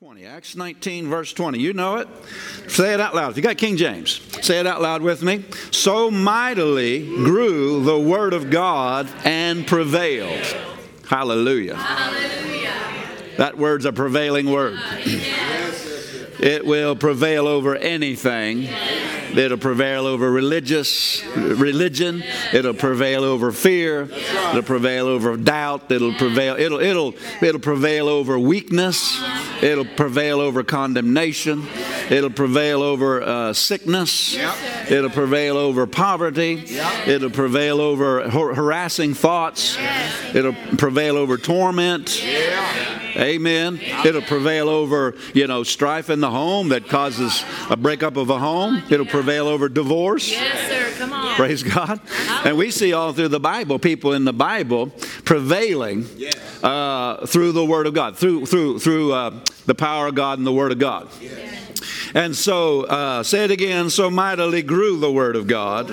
20. Acts 19, verse 20. You know it? Say it out loud. If you got King James, say it out loud with me. So mightily grew the word of God and prevailed. Hallelujah. Hallelujah. That word's a prevailing word. It will prevail over anything. It'll prevail over religion. It'll prevail over fear. It'll prevail over doubt. It'll prevail over weakness. It'll prevail over condemnation. It'll prevail over sickness. It'll prevail over poverty. It'll prevail over harassing thoughts. It'll prevail over torment. Amen. It'll prevail over, strife in the home that causes a breakup of a home. It'll prevail over divorce. Yes, sir. Come on. Praise God. And we see all through the Bible, people in the Bible prevailing through the Word of God, through the power of God and the Word of God. And so, say it again, so mightily grew the Word of God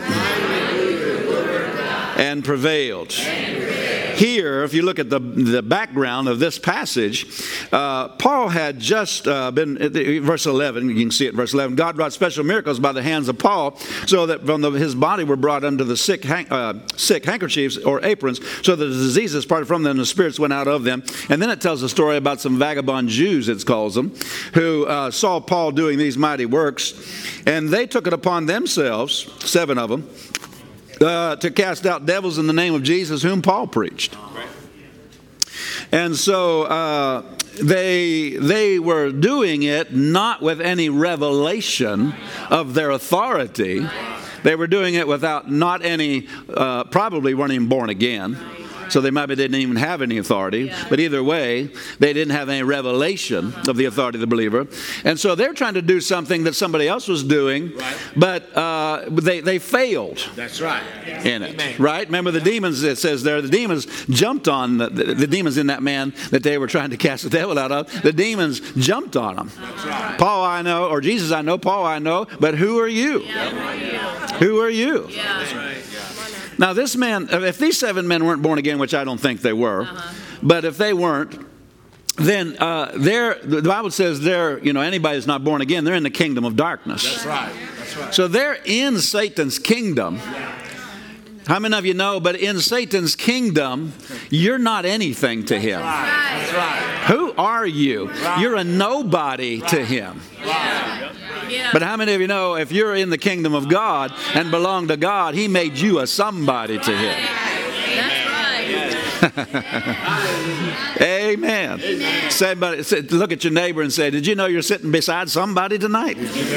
and prevailed. Here, if you look at the background of this passage, Paul had just been, verse 11, you can see it, verse 11, God wrought special miracles by the hands of Paul, so that from his body were brought unto the sick handkerchiefs or aprons, so that the diseases parted from them and the spirits went out of them. And then it tells a story about some vagabond Jews, it calls them, who saw Paul doing these mighty works, and they took it upon themselves, 7 of them, to cast out devils in the name of Jesus, whom Paul preached. And so they were doing it not with any revelation of their authority. They were doing it without not any, probably weren't even born again. So they maybe didn't even have any authority. But either way, they didn't have any revelation of the authority of the believer. And so they're trying to do something that somebody else was doing, but they failed. That's right. In it. Amen. Right? Remember the demons, it says there, the demons jumped on the demons in that man that they were trying to cast the devil out of. The demons jumped on him. That's right. Paul I know, or Jesus I know, Paul I know, but who are you? Who are you? That's right. Now this man, if these 7 men weren't born again, which I don't think they were, but if they weren't, then the Bible says anybody who's not born again, they're in the kingdom of darkness. That's right. That's right. So they're in Satan's kingdom. How many of you know, but in Satan's kingdom, you're not anything to him. That's right. Who are you? You're a nobody to him. But how many of you know if you're in the kingdom of God and belong to God, He made you a somebody to Him? That's right. Amen. Look at your neighbor and say, did you know you're sitting beside somebody tonight?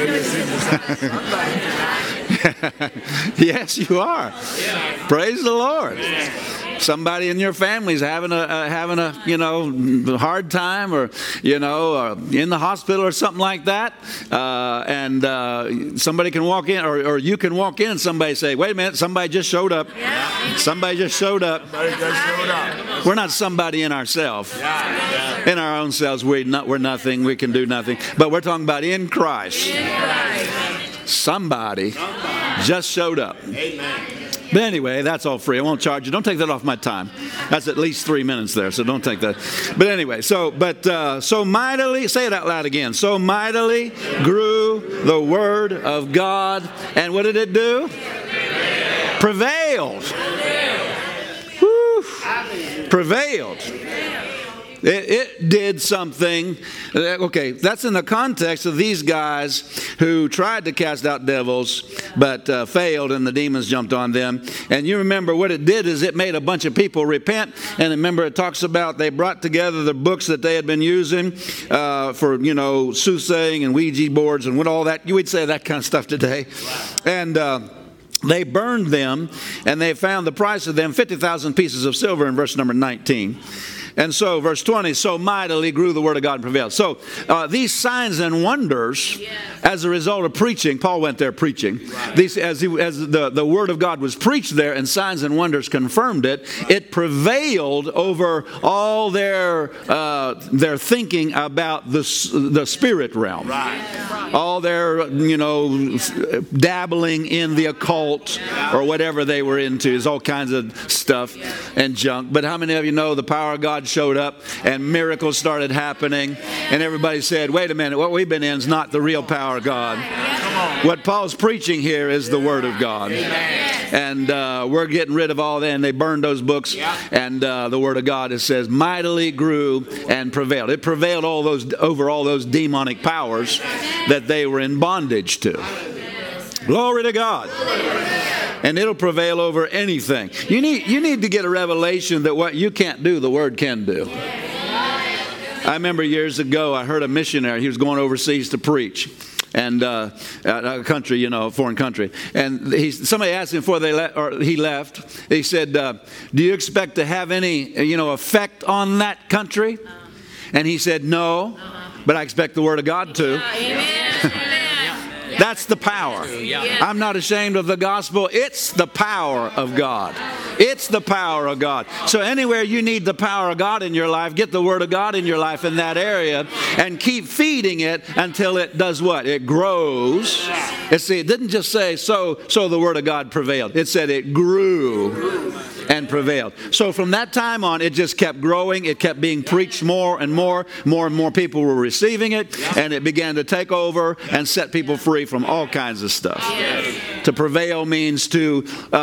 Yes, you are. Praise the Lord. Somebody in your family's having a hard time, or in the hospital or something like that, and somebody can walk in, or you can walk in and somebody say, wait a minute, somebody just showed up. Somebody just showed up. We're not somebody in ourselves. In our own selves, we're nothing. We can do nothing. But we're talking about in Christ. Somebody just showed up. Amen. But anyway, that's all free. I won't charge you. Don't take that off my time. That's at least 3 minutes there, so don't take that. But anyway, so mightily, say it out loud again. So mightily grew the word of God. And what did it do? Prevailed. Woo. Prevailed. It did something. Okay, that's in the context of these guys who tried to cast out devils but failed, and the demons jumped on them. And you remember what it did is it made a bunch of people repent. And remember, it talks about they brought together the books that they had been using for soothsaying and Ouija boards and what all that. You would say that kind of stuff today. And they burned them, and they found the price of them 50,000 pieces of silver in verse number 19. And so, verse 20, so mightily grew the word of God and prevailed. So, these signs and wonders, as a result of preaching, Paul went there preaching. These, as the word of God was preached there, and signs and wonders confirmed it, it prevailed over all their thinking about the spirit realm. All their, dabbling in the occult or whatever they were into. There's all kinds of stuff and junk. But how many of you know the power of God God showed up and miracles started happening. And everybody said, wait a minute, what we've been in is not the real power of God. What Paul's preaching here is the Word of God. And we're getting rid of all that. And they burned those books. And the Word of God, it says, mightily grew and prevailed. It prevailed over all those demonic powers that they were in bondage to. Glory to God. And it'll prevail over anything. You need to get a revelation that what you can't do, the Word can do. I remember years ago, I heard a missionary. He was going overseas to preach. And a country, a foreign country. And somebody asked him before he left, he said, do you expect to have any, effect on that country? And he said, no, but I expect the Word of God to. That's the power. I'm not ashamed of the gospel. It's the power of God. It's the power of God. So anywhere you need the power of God in your life, get the Word of God in your life in that area and keep feeding it until it does what? It grows. It didn't just say, so the Word of God prevailed. It said it grew and prevailed. So from that time on, it just kept growing. It kept being preached more and more. More and more people were receiving it, and it began to take over and set people free from all kinds of stuff. To prevail means to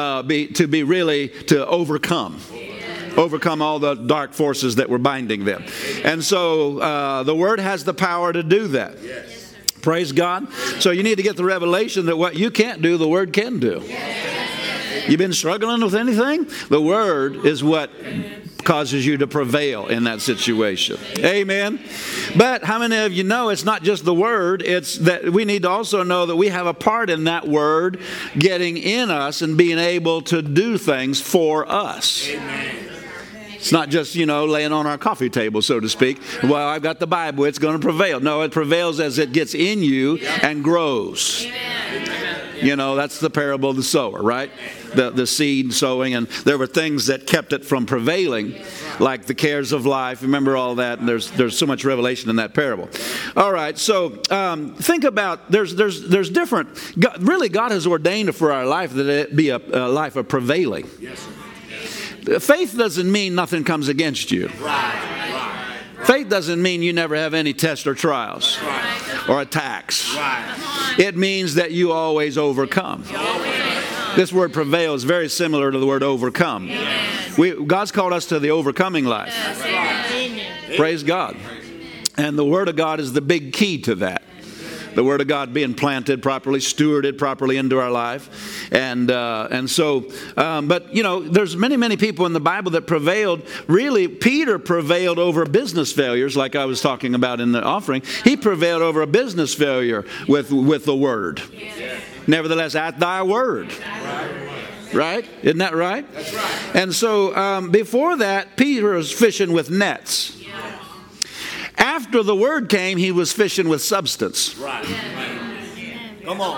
overcome all the dark forces that were binding them. And so the Word has the power to do that. Praise God. So you need to get the revelation that what you can't do, the Word can do. You've been struggling with anything? The Word is what causes you to prevail in that situation. Amen. But how many of you know it's not just the Word, it's that we need to also know that we have a part in that Word getting in us and being able to do things for us. Amen. It's not just, laying on our coffee table, so to speak. Well, I've got the Bible, it's going to prevail. No, it prevails as it gets in you and grows. That's the parable of the sower, right? The seed sowing, and there were things that kept it from prevailing, like the cares of life. Remember all that, and there's so much revelation in that parable. All right, so think about, there's different, God has ordained for our life that it be a life of prevailing. Yes. Faith doesn't mean nothing comes against you. Right. Faith doesn't mean you never have any tests or trials or attacks. It means that you always overcome. This word prevail is very similar to the word overcome. God's called us to the overcoming life. Praise God. And the Word of God is the big key to that. The Word of God being planted properly, stewarded properly into our life. And so, there's many people in the Bible that prevailed. Really, Peter prevailed over business failures, like I was talking about in the offering. He prevailed over a business failure with the Word. Nevertheless, at thy word. Right? Isn't that right? That's right. And so, before that, Peter was fishing with nets. After the Word came, he was fishing with substance. Right. Come on.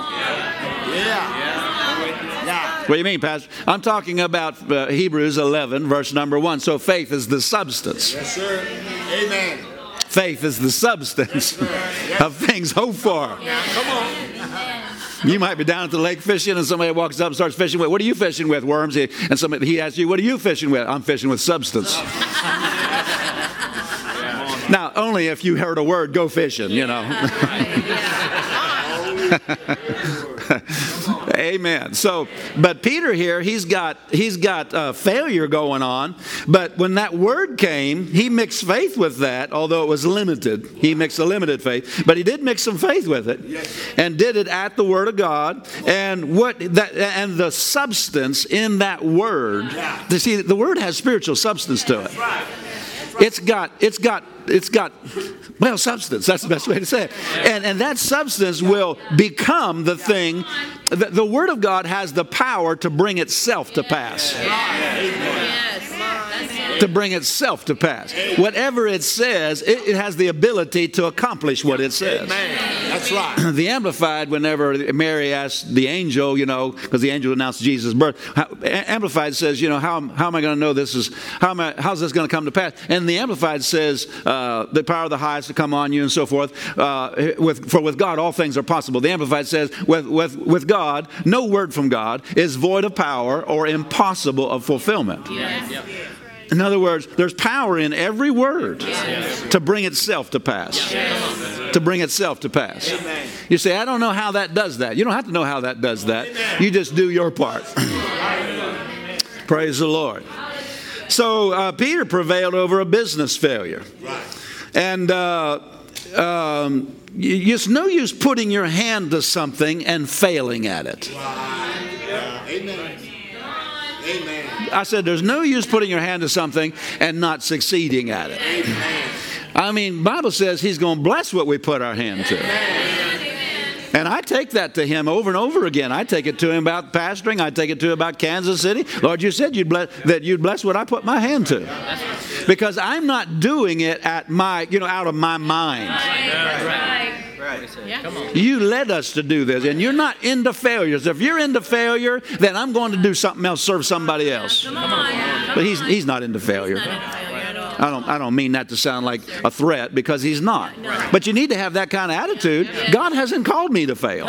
Yeah. What do you mean, Pastor? I'm talking about Hebrews 11, verse number 1. So faith is the substance. Yes, sir. Amen. Faith is the substance of things hoped for. Come on. You might be down at the lake fishing, and somebody walks up and starts fishing with, what are you fishing with, worms? And he asks you, what are you fishing with? I'm fishing with substance. Now, only if you heard a word, go fishing, Amen. So, but Peter here, he's got failure going on. But when that word came, he mixed faith with that, although it was limited. He mixed a limited faith, but he did mix some faith with it, and did it at the Word of God. And and the substance in that word. You see, the Word has spiritual substance to it. It's got substance. That's the best way to say it. And that substance will become the thing. The Word of God has the power to bring itself to pass. To bring itself to pass. Whatever it says, it has the ability to accomplish what it says. That's right. The Amplified, whenever Mary asked the angel, because the angel announced Jesus' birth, Amplified says, how am I going to know this is, how's this going to come to pass? And the Amplified says, the power of the highest to come on you and so forth. For with God, all things are possible. The Amplified says, with God, no word from God is void of power or impossible of fulfillment. In other words, there's power in every word to bring itself to pass. To bring itself to pass. You say, I don't know how that does that. You don't have to know how that does that. You just do your part. Praise the Lord. So Peter prevailed over a business failure. And it's no use putting your hand to something and failing at it. Amen. Amen. I said, there's no use putting your hand to something and not succeeding at it. I mean, Bible says He's going to bless what we put our hand to. And I take that to Him over and over again. I take it to Him about pastoring. I take it to Him about Kansas City. Lord, you said that you'd bless what I put my hand to. Because I'm not doing it at out of my mind. You led us to do this, and you're not into failures. If you're into failure, then I'm going to do something else, serve somebody else. But he's not into failure. I don't mean that to sound like a threat, because He's not. But you need to have that kind of attitude. God hasn't called me to fail.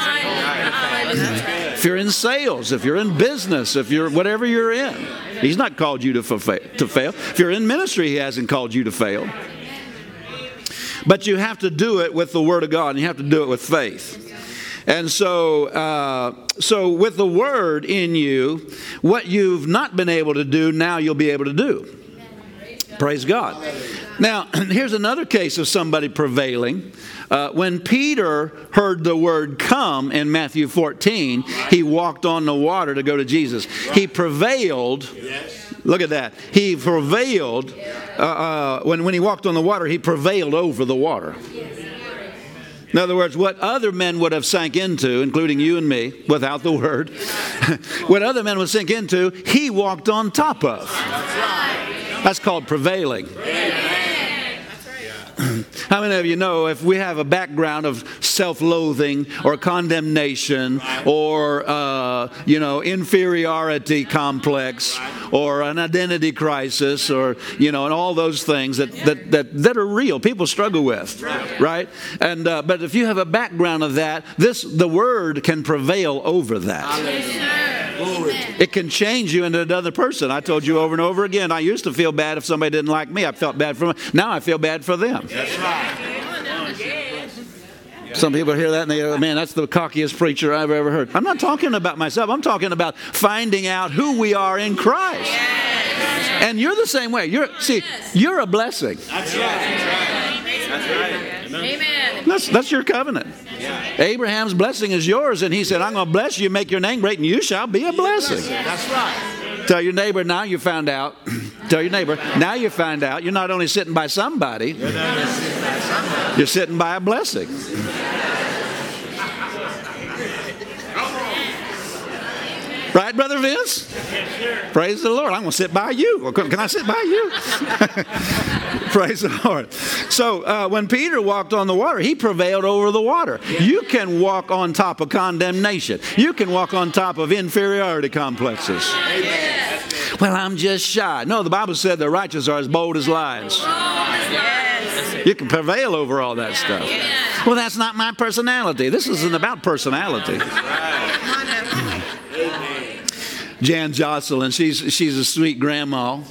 If you're in sales, if you're in business, if you're whatever you're in, He's not called you to fail. If you're in ministry, He hasn't called you to fail. But you have to do it with the Word of God, and you have to do it with faith. And so with the Word in you, what you've not been able to do, now you'll be able to do. Praise God. Now, here's another case of somebody prevailing. When Peter heard the word come in Matthew 14, he walked on the water to go to Jesus. He prevailed. Look at that. He prevailed. When he walked on the water, he prevailed over the water. In other words, what other men would have sank into, including you and me, without the word, what other men would sink into, he walked on top of. That's called prevailing. How many of you know if we have a background of self-loathing or condemnation or, inferiority complex or an identity crisis or, and all those things that are real, people struggle with, right? And but if you have a background of that, the Word can prevail over that. It can change you into another person. I told you over and over again, I used to feel bad if somebody didn't like me. I felt bad for them. Now I feel bad for them. That's right. Some people hear that and they go, man, that's the cockiest preacher I've ever heard. I'm not talking about myself. I'm talking about finding out who we are in Christ. And you're the same way. You're a blessing. That's right. Amen. That's your covenant. Abraham's blessing is yours, and he said, I'm going to bless you, make your name great, and you shall be a blessing. That's right. Tell your neighbor, now you found out. Tell your neighbor, now you find out you're not only sitting by somebody, you're sitting by a blessing. Right, Brother Vince? Praise the Lord. I'm going to sit by you. Well, can I sit by you? Praise the Lord. So when Peter walked on the water, he prevailed over the water. You can walk on top of condemnation. You can walk on top of inferiority complexes. Amen. Well, I'm just shy. No, the Bible said the righteous are as bold as lions. You can prevail over all that stuff. Well, that's not my personality. This isn't about personality. Jan Jocelyn, she's a sweet grandma.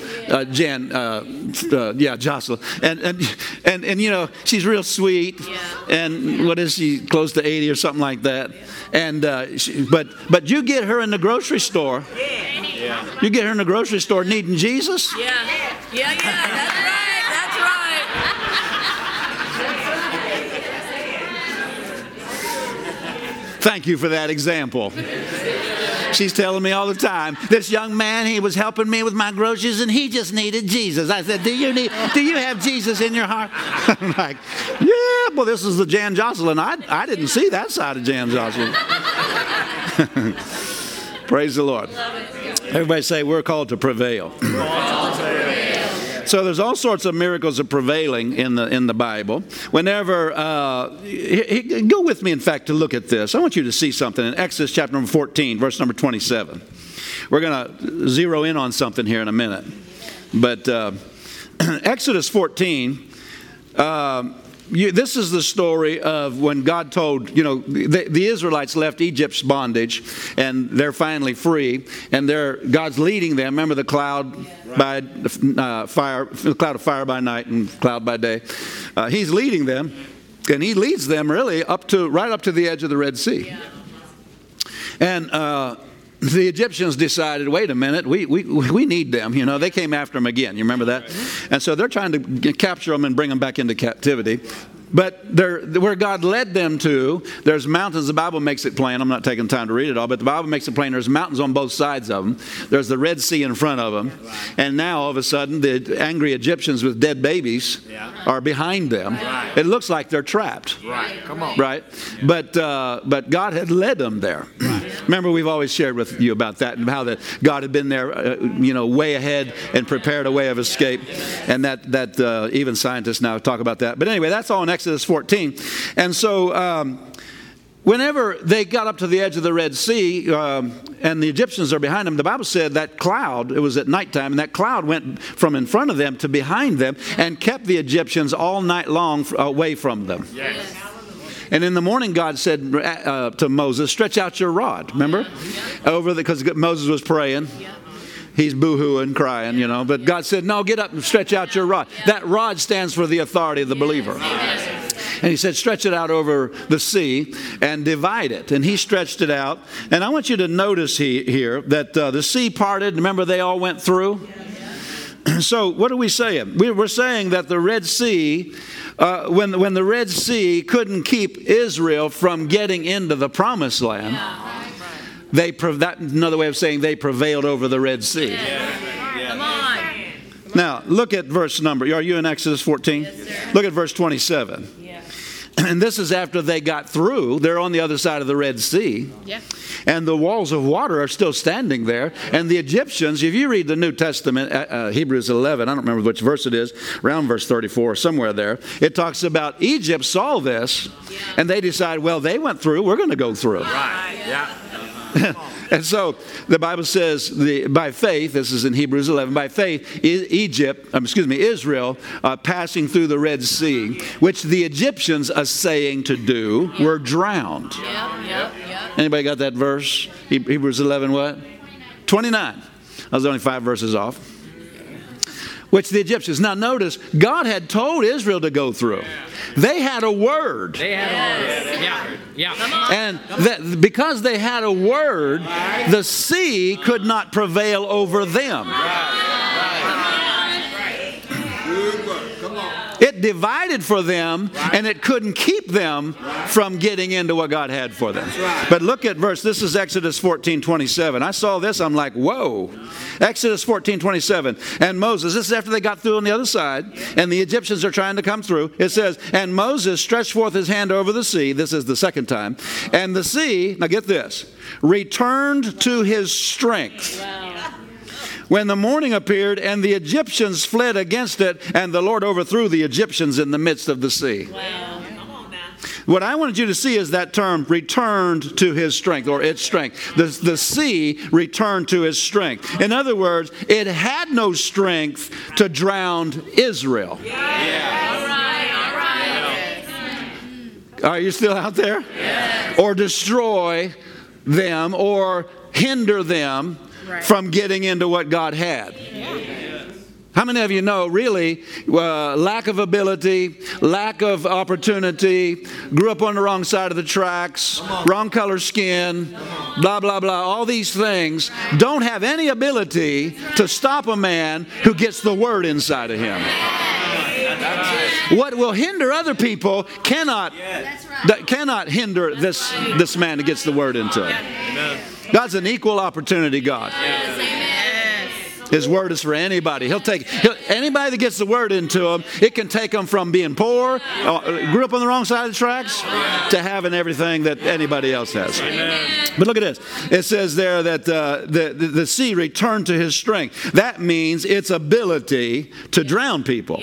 Jocelyn, and she's real sweet. And what is she? Close to 80 or something like that. And but you get her in the grocery store. You get her in the grocery store needing Jesus. Yeah. That's right. That's right. Thank you for that example. She's telling me all the time, this young man, he was helping me with my groceries and he just needed Jesus. I said, do you have Jesus in your heart? I'm like, yeah, well, this is the Jan Jocelyn. I didn't see that side of Jan Jocelyn. Praise the Lord. Everybody say, we're called to prevail. So there's all sorts of miracles of prevailing in the Bible. Whenever, go with me, in fact, to look at this. I want you to see something in Exodus chapter number 14, verse number 27. We're going to zero in on something here in a minute. But Exodus 14, this is the story of when God told, the Israelites left Egypt's bondage, and they're finally free, and God's leading them. Remember the cloud by fire, the cloud of fire by night and cloud by day. He's leading them, and he leads them really right up to the edge of the Red Sea. And the Egyptians decided, wait a minute, we need them. They came after them again. You remember that? And so they're trying to capture them and bring them back into captivity. But where God led them to, there's mountains. The Bible makes it plain. I'm not taking time to read it all, but the Bible makes it plain. There's mountains on both sides of them. There's the Red Sea in front of them. And now, all of a sudden, the angry Egyptians with dead babies are behind them. It looks like they're trapped. Right. Come on. Right? But God had led them there. Remember, we've always shared with you about that and how that God had been there, way ahead and prepared a way of escape. And that even scientists now talk about that. But anyway, that's all in Exodus 14. And so whenever they got up to the edge of the Red Sea and the Egyptians are behind them, the Bible said that cloud, it was at nighttime, and that cloud went from in front of them to behind them and kept the Egyptians all night long away from them. Yes. And in the morning, God said to Moses, stretch out your rod. Remember? Because Moses was praying. He's boo-hooing, crying, But God said, no, get up and stretch out your rod. That rod stands for the authority of the believer. And he said, stretch it out over the sea and divide it. And he stretched it out. And I want you to notice here that the sea parted. Remember, they all went through? So what are we saying? We're saying that the Red Sea, when the Red Sea couldn't keep Israel from getting into the Promised Land, that's another way of saying they prevailed over the Red Sea. Come on. Now, look at verse number. Are you in Exodus 14? Yes, look at verse 27. And this is after they got through. They're on the other side of the Red Sea. Yeah. And the walls of water are still standing there. And the Egyptians, if you read the New Testament, Hebrews 11, I don't remember which verse it is, around verse 34, somewhere there, it talks about Egypt saw this, and they decide, well, they went through, we're going to go through. Right, yeah. And so the Bible says, by faith, this is in Hebrews 11, by faith, Israel, passing through the Red Sea, which the Egyptians essaying to do, were drowned. Yep. Anybody got that verse? Hebrews 11 what? 29. I was only 5 verses off. Which the Egyptians. Now notice, God had told Israel to go through. They had a word. And because they had a word, the sea could not prevail over them. It divided for them, and it couldn't keep them from getting into what God had for them. But look at this is Exodus 14:27. I saw this, I'm like, whoa. Exodus 14:27. And Moses, this is after they got through on the other side, and the Egyptians are trying to come through. It says, and Moses stretched forth his hand over the sea. This is the second time. And the sea, now get this, returned to his strength. When the morning appeared, and the Egyptians fled against it, and the Lord overthrew the Egyptians in the midst of the sea. Wow. What I wanted you to see is that term, returned to his strength, or its strength. The sea returned to his strength. In other words, it had no strength to drown Israel. All right. Are you still out there? Yes. Or destroy them, or hinder them from getting into what God had. How many of you know, really, lack of ability, lack of opportunity, grew up on the wrong side of the tracks, wrong color skin, blah, blah, blah, all these things don't have any ability to stop a man who gets the word inside of him. What will hinder other people cannot hinder this man who gets the word into him. God's an equal opportunity God. His word is for anybody. Anybody that gets the word into him, it can take them from being poor, grew up on the wrong side of the tracks, to having everything that anybody else has. But look at this. It says there that the sea returned to his strength. That means its ability to drown people.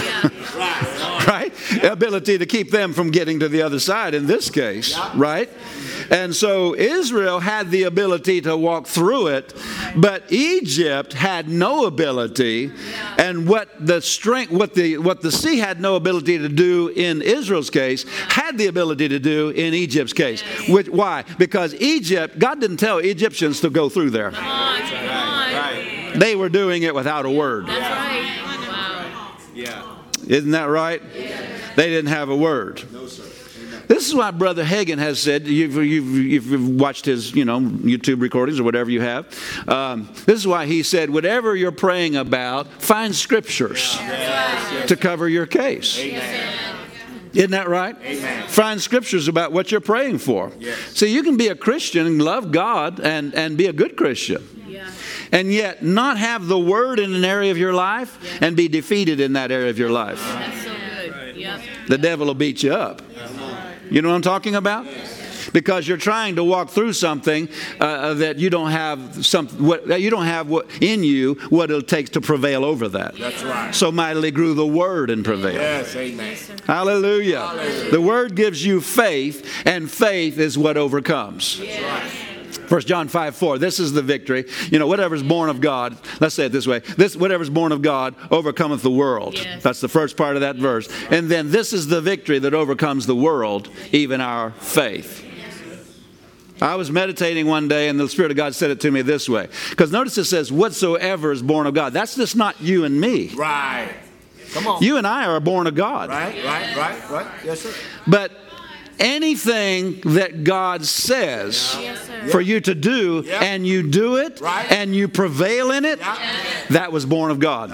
Right? Ability to keep them from getting to the other side in this case, right? And so Israel had the ability to walk through it, but Egypt had no ability. And what the sea had no ability to do in Israel's case, had the ability to do in Egypt's case. Why? Because Egypt, God didn't tell Egyptians to go through there. Come on. Right. They were doing it without a word. That's right. Wow. Yeah. Isn't that right? They didn't have a word. No, sir. Amen. This is why Brother Hagin has said, you've watched his YouTube recordings or whatever you have. This is why he said, whatever you're praying about, find scriptures to cover your case. Isn't that right? Amen. Find scriptures about what you're praying for. Yes. See, you can be a Christian and love God and be a good Christian. Yeah. And yet not have the word in an area of your life and be defeated in that area of your life. That's so good. Yep. The devil will beat you up. You know what I'm talking about? Because you're trying to walk through something that you don't have in you what it takes to prevail over that. That's right. So mightily grew the word and prevailed. Yes, amen. Hallelujah. Hallelujah. The word gives you faith, and faith is what overcomes. That's right. 1 John 5:4. This is the victory. Whatever's born of God, let's say it this way. Whatever's born of God overcometh the world. Yes. That's the first part of that verse. And then this is the victory that overcomes the world, even our faith. I was meditating one day and the Spirit of God said it to me this way. Because notice it says, whatsoever is born of God. That's just not you and me. Right. Come on. You and I are born of God. Right. Yes, sir. But anything that God says for you to do, and you do it, Right. and you prevail in it, that was born of God.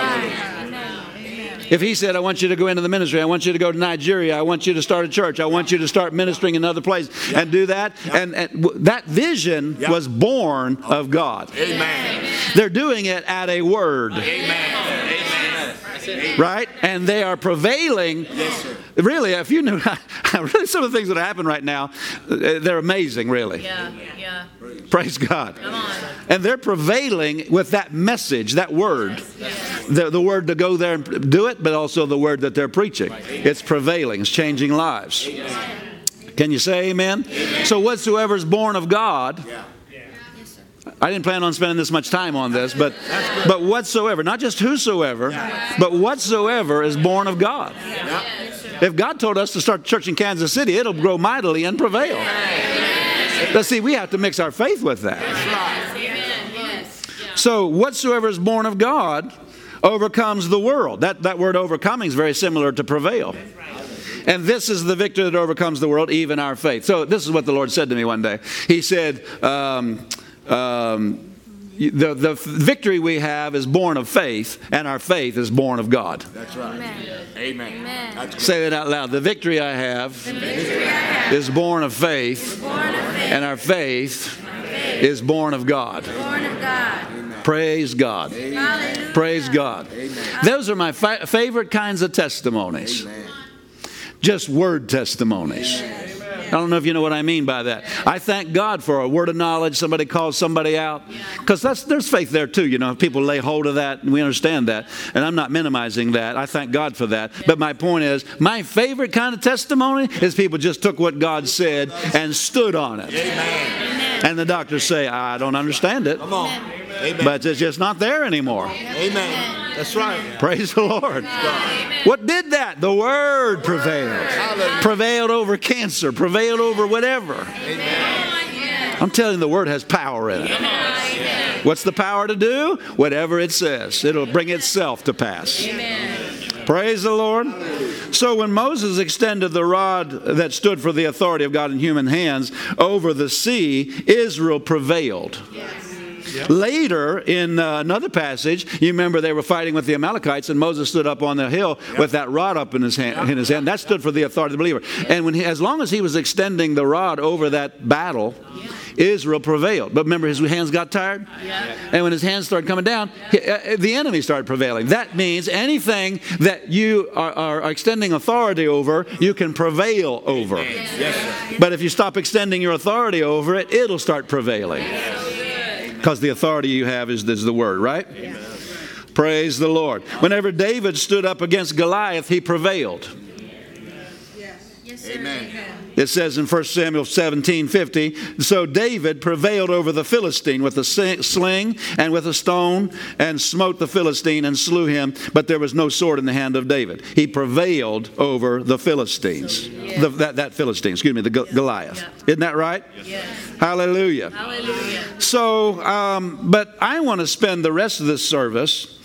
If he said, I want you to go into the ministry, I want you to go to Nigeria, I want you to start a church, I want you to start ministering in other places, and do that, and that vision was born of God. Amen. They're doing it at a word. Amen. Right? And they are prevailing. Yes, sir. Really, if you knew, really some of the things that happen right now, they're amazing, really. Yeah. Praise God. Come on. And they're prevailing with that message, that word. The word to go there and do it, but also the word that they're preaching. It's prevailing. It's changing lives. Can you say amen? So whatsoever is born of God, I didn't plan on spending this much time on this, but whatsoever, not just whosoever, but whatsoever is born of God. If God told us to start a church in Kansas City, it'll grow mightily and prevail. But see, we have to mix our faith with that. So whatsoever is born of God overcomes the world. That word overcoming is very similar to prevail. And this is the victory that overcomes the world, even our faith. So this is what the Lord said to me one day. He said, the victory we have is born of faith, and our faith is born of God. That's right. Amen. That's Say that out loud. The victory I have is born of faith, and our faith is born of God. Praise God. Praise God. Those are my favorite kinds of testimonies. Just word testimonies. I don't know if you know what I mean by that. I thank God for a word of knowledge. Somebody calls somebody out. Because there's faith there too. People lay hold of that, and we understand that. And I'm not minimizing that. I thank God for that. But my point is, my favorite kind of testimony is people just took what God said and stood on it. Amen. And the doctors say, I don't understand it. Come on. Amen. But it's just not there anymore. Amen. That's right. Praise the Lord. What did that? The word prevailed. Prevailed over cancer. Prevailed over whatever. I'm telling you, the word has power in it. What's the power to do? Whatever it says. It'll bring itself to pass. Praise the Lord. So when Moses extended the rod that stood for the authority of God in human hands over the sea, Israel prevailed. Later, in another passage, you remember they were fighting with the Amalekites, and Moses stood up on the hill with that rod up in his hand. That stood for the authority of the believer. And as long as he was extending the rod over that battle, Israel prevailed. But remember, his hands got tired? And when his hands started coming down, the enemy started prevailing. That means anything that you are extending authority over, you can prevail over. But if you stop extending your authority over it, it'll start prevailing. Because the authority you have is the word, right? Praise the Lord. Whenever David stood up against Goliath, he prevailed. Amen. It says in 1 Samuel 17:50, so David prevailed over the Philistine with a sling and with a stone, and smote the Philistine and slew him, but there was no sword in the hand of David. He prevailed over the Philistines. That Philistine, the Goliath. Isn't that right? Yes. Hallelujah. Hallelujah. So, but I want to spend the rest of this service,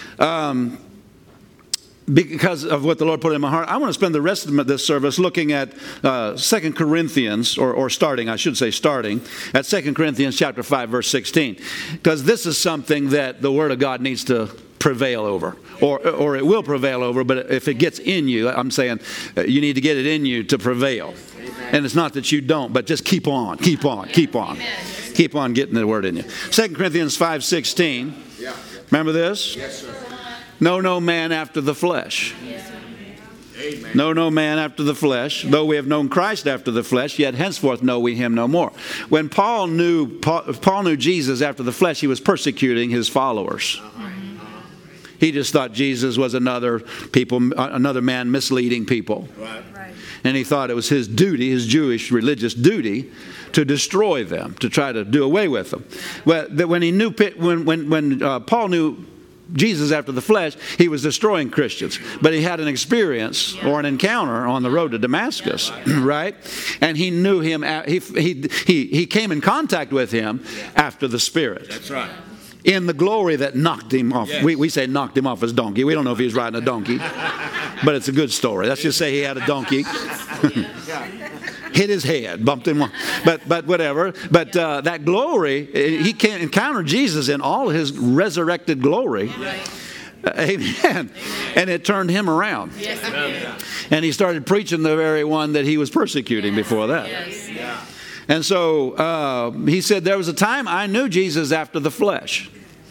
because of what the Lord put in my heart, I want to spend the rest of this service looking at 2 Corinthians, or starting at 2 Corinthians chapter 5, verse 16. Because this is something that the Word of God needs to prevail over, or it will prevail over, but if it gets in you, I'm saying you need to get it in you to prevail. Amen. And it's not that you don't, but just keep on. Keep on getting the Word in you. 2 Corinthians 5:16. Yeah. Remember this? Yes, sir. Know no man after the flesh. Amen. Know no man after the flesh. Though we have known Christ after the flesh, yet henceforth know we him no more. When Paul knew Jesus after the flesh, he was persecuting his followers. He just thought Jesus was another man misleading people. Right. And he thought it was his duty, his Jewish religious duty, to destroy them, to try to do away with them. Well, when Paul knew Jesus after the flesh, he was destroying Christians. But he had an experience or an encounter on the road to Damascus, right? And he knew him. He came in contact with him after the Spirit. That's right. In the glory that knocked him off. Yes. We say knocked him off his donkey. We don't know if he was riding a donkey, but it's a good story. Let's just say he had a donkey. Hit his head, bumped him off. But whatever. But that glory, he can encounter Jesus in all his resurrected glory. Amen. And it turned him around. Yes. And he started preaching the very one that he was persecuting before that. Yes. Yeah. And so he said, there was a time I knew Jesus after the flesh.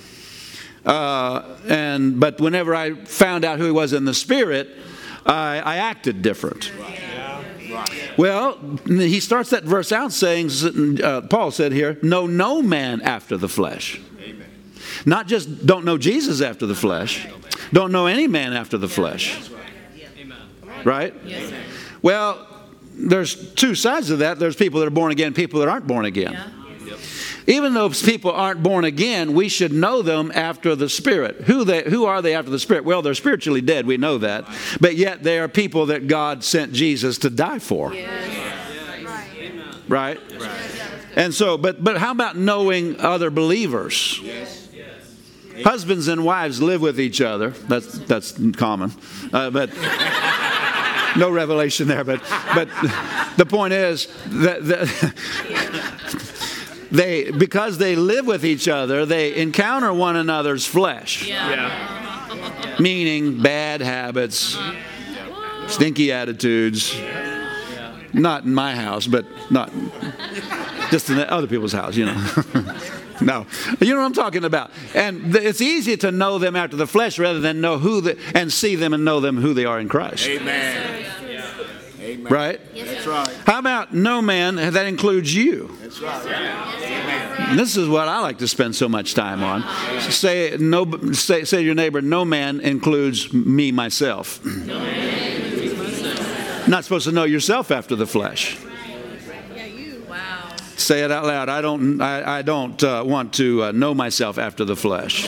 But whenever I found out who he was in the Spirit, I acted different. Well, he starts that verse out saying, Paul said here, know no man after the flesh. Amen. Not just don't know Jesus after the flesh, don't know any man after the flesh. Right? Yes, sir. Well, there's two sides of that. There's people that are born again, people that aren't born again. Yeah. Even though people aren't born again, we should know them after the Spirit. Who are they after the Spirit? Well, they're spiritually dead. We know that. But yet they are people that God sent Jesus to die for. Right? And so, but how about knowing other believers? Husbands and wives live with each other. That's common. But no revelation there. But the point is that because they live with each other, they encounter one another's flesh. Meaning bad habits, stinky attitudes. Not in my house, but not just in other people's house, you know. No, you know what I'm talking about. And it's easy to know them after the flesh rather than know and see them and know them who they are in Christ. Amen. Amen. Right? That's right. How about no man? That includes you. That's right. And this is what I like to spend so much time on. Say to your neighbor, no man includes me, myself. Not supposed to know yourself after the flesh. Wow. Say it out loud. I don't want to know myself after the flesh.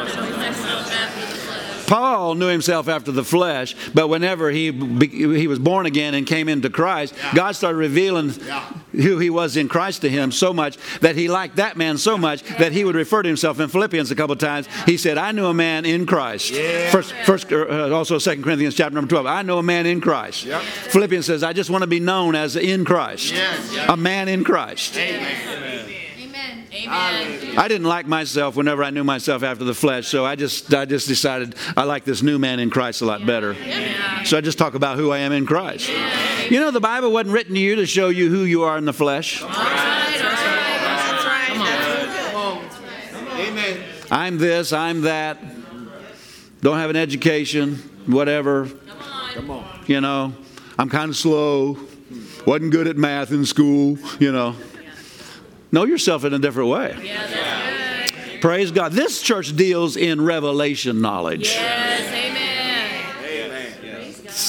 Paul knew himself after the flesh, but whenever he was born again and came into Christ, God started revealing who he was in Christ to him so much that he liked that man so much that he would refer to himself in Philippians a couple of times. He said, I knew a man in Christ. Also 2 Corinthians chapter number 12. I know a man in Christ. Yep. Philippians says, I just want to be known as in Christ. A man in Christ. Amen. Amen. I didn't like myself whenever I knew myself after the flesh, so I just decided I like this new man in Christ a lot better. So I just talk about who I am in Christ. You know, the Bible wasn't written to you to show you who you are in the flesh. Amen. I'm this, I'm that. Don't have an education, whatever. Come on. You know, I'm kind of slow. Wasn't good at math in school, you know. Know yourself in a different way. Yeah, that's good. Praise God. This church deals in revelation knowledge. Yes, amen.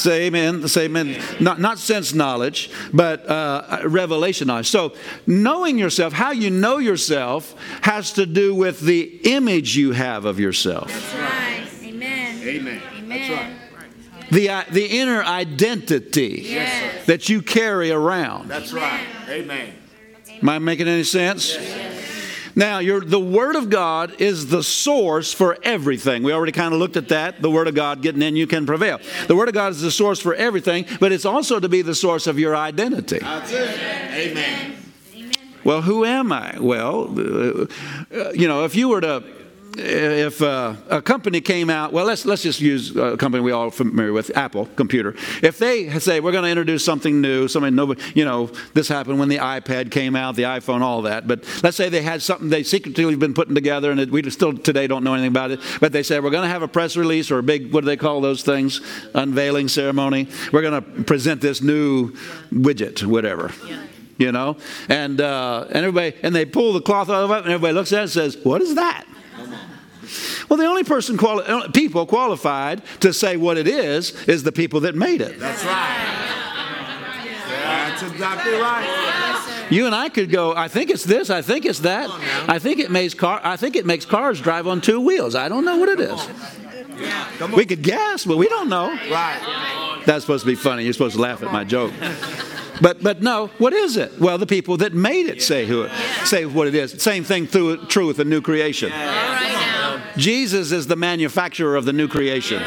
Say amen. Say amen. Not sense knowledge, but revelation knowledge. So knowing yourself, how you know yourself, has to do with the image you have of yourself. That's right. Amen. Amen. Amen. That's right. The inner identity Yes. that you carry around. That's right. Amen. Am I making any sense? Now, the Word of God is the source for everything. We already kind of looked at that. The Word of God, getting in, you can prevail. The Word of God is the source for everything, but it's also to be the source of your identity. That's it. Amen. Well, who am I? Well, if you were to, if a company came out, well, let's just use a company we all familiar with, Apple computer. If they say we're going to introduce something new, this happened when the iPad came out, the iPhone, all that. But let's say they had something they secretly been putting together, and we still today don't know anything about it. But they said we're going to have a press release or a big, what do they call those things, unveiling ceremony. We're going to present this new widget, whatever. And everybody, and they pull the cloth out of it, and everybody looks at it and says, "What is that?" Well, the only people qualified to say what it is the people that made it. That's right. That's exactly right. You and I could go, I think it's this, I think it's that. I think it makes cars drive on two wheels. I don't know what it is. We could guess, but we don't know. Right. That's supposed to be funny. You're supposed to laugh at my joke. But no, what is it? Well, the people that made it say what it is. Same thing true with the new creation. Jesus is the manufacturer of the new creation.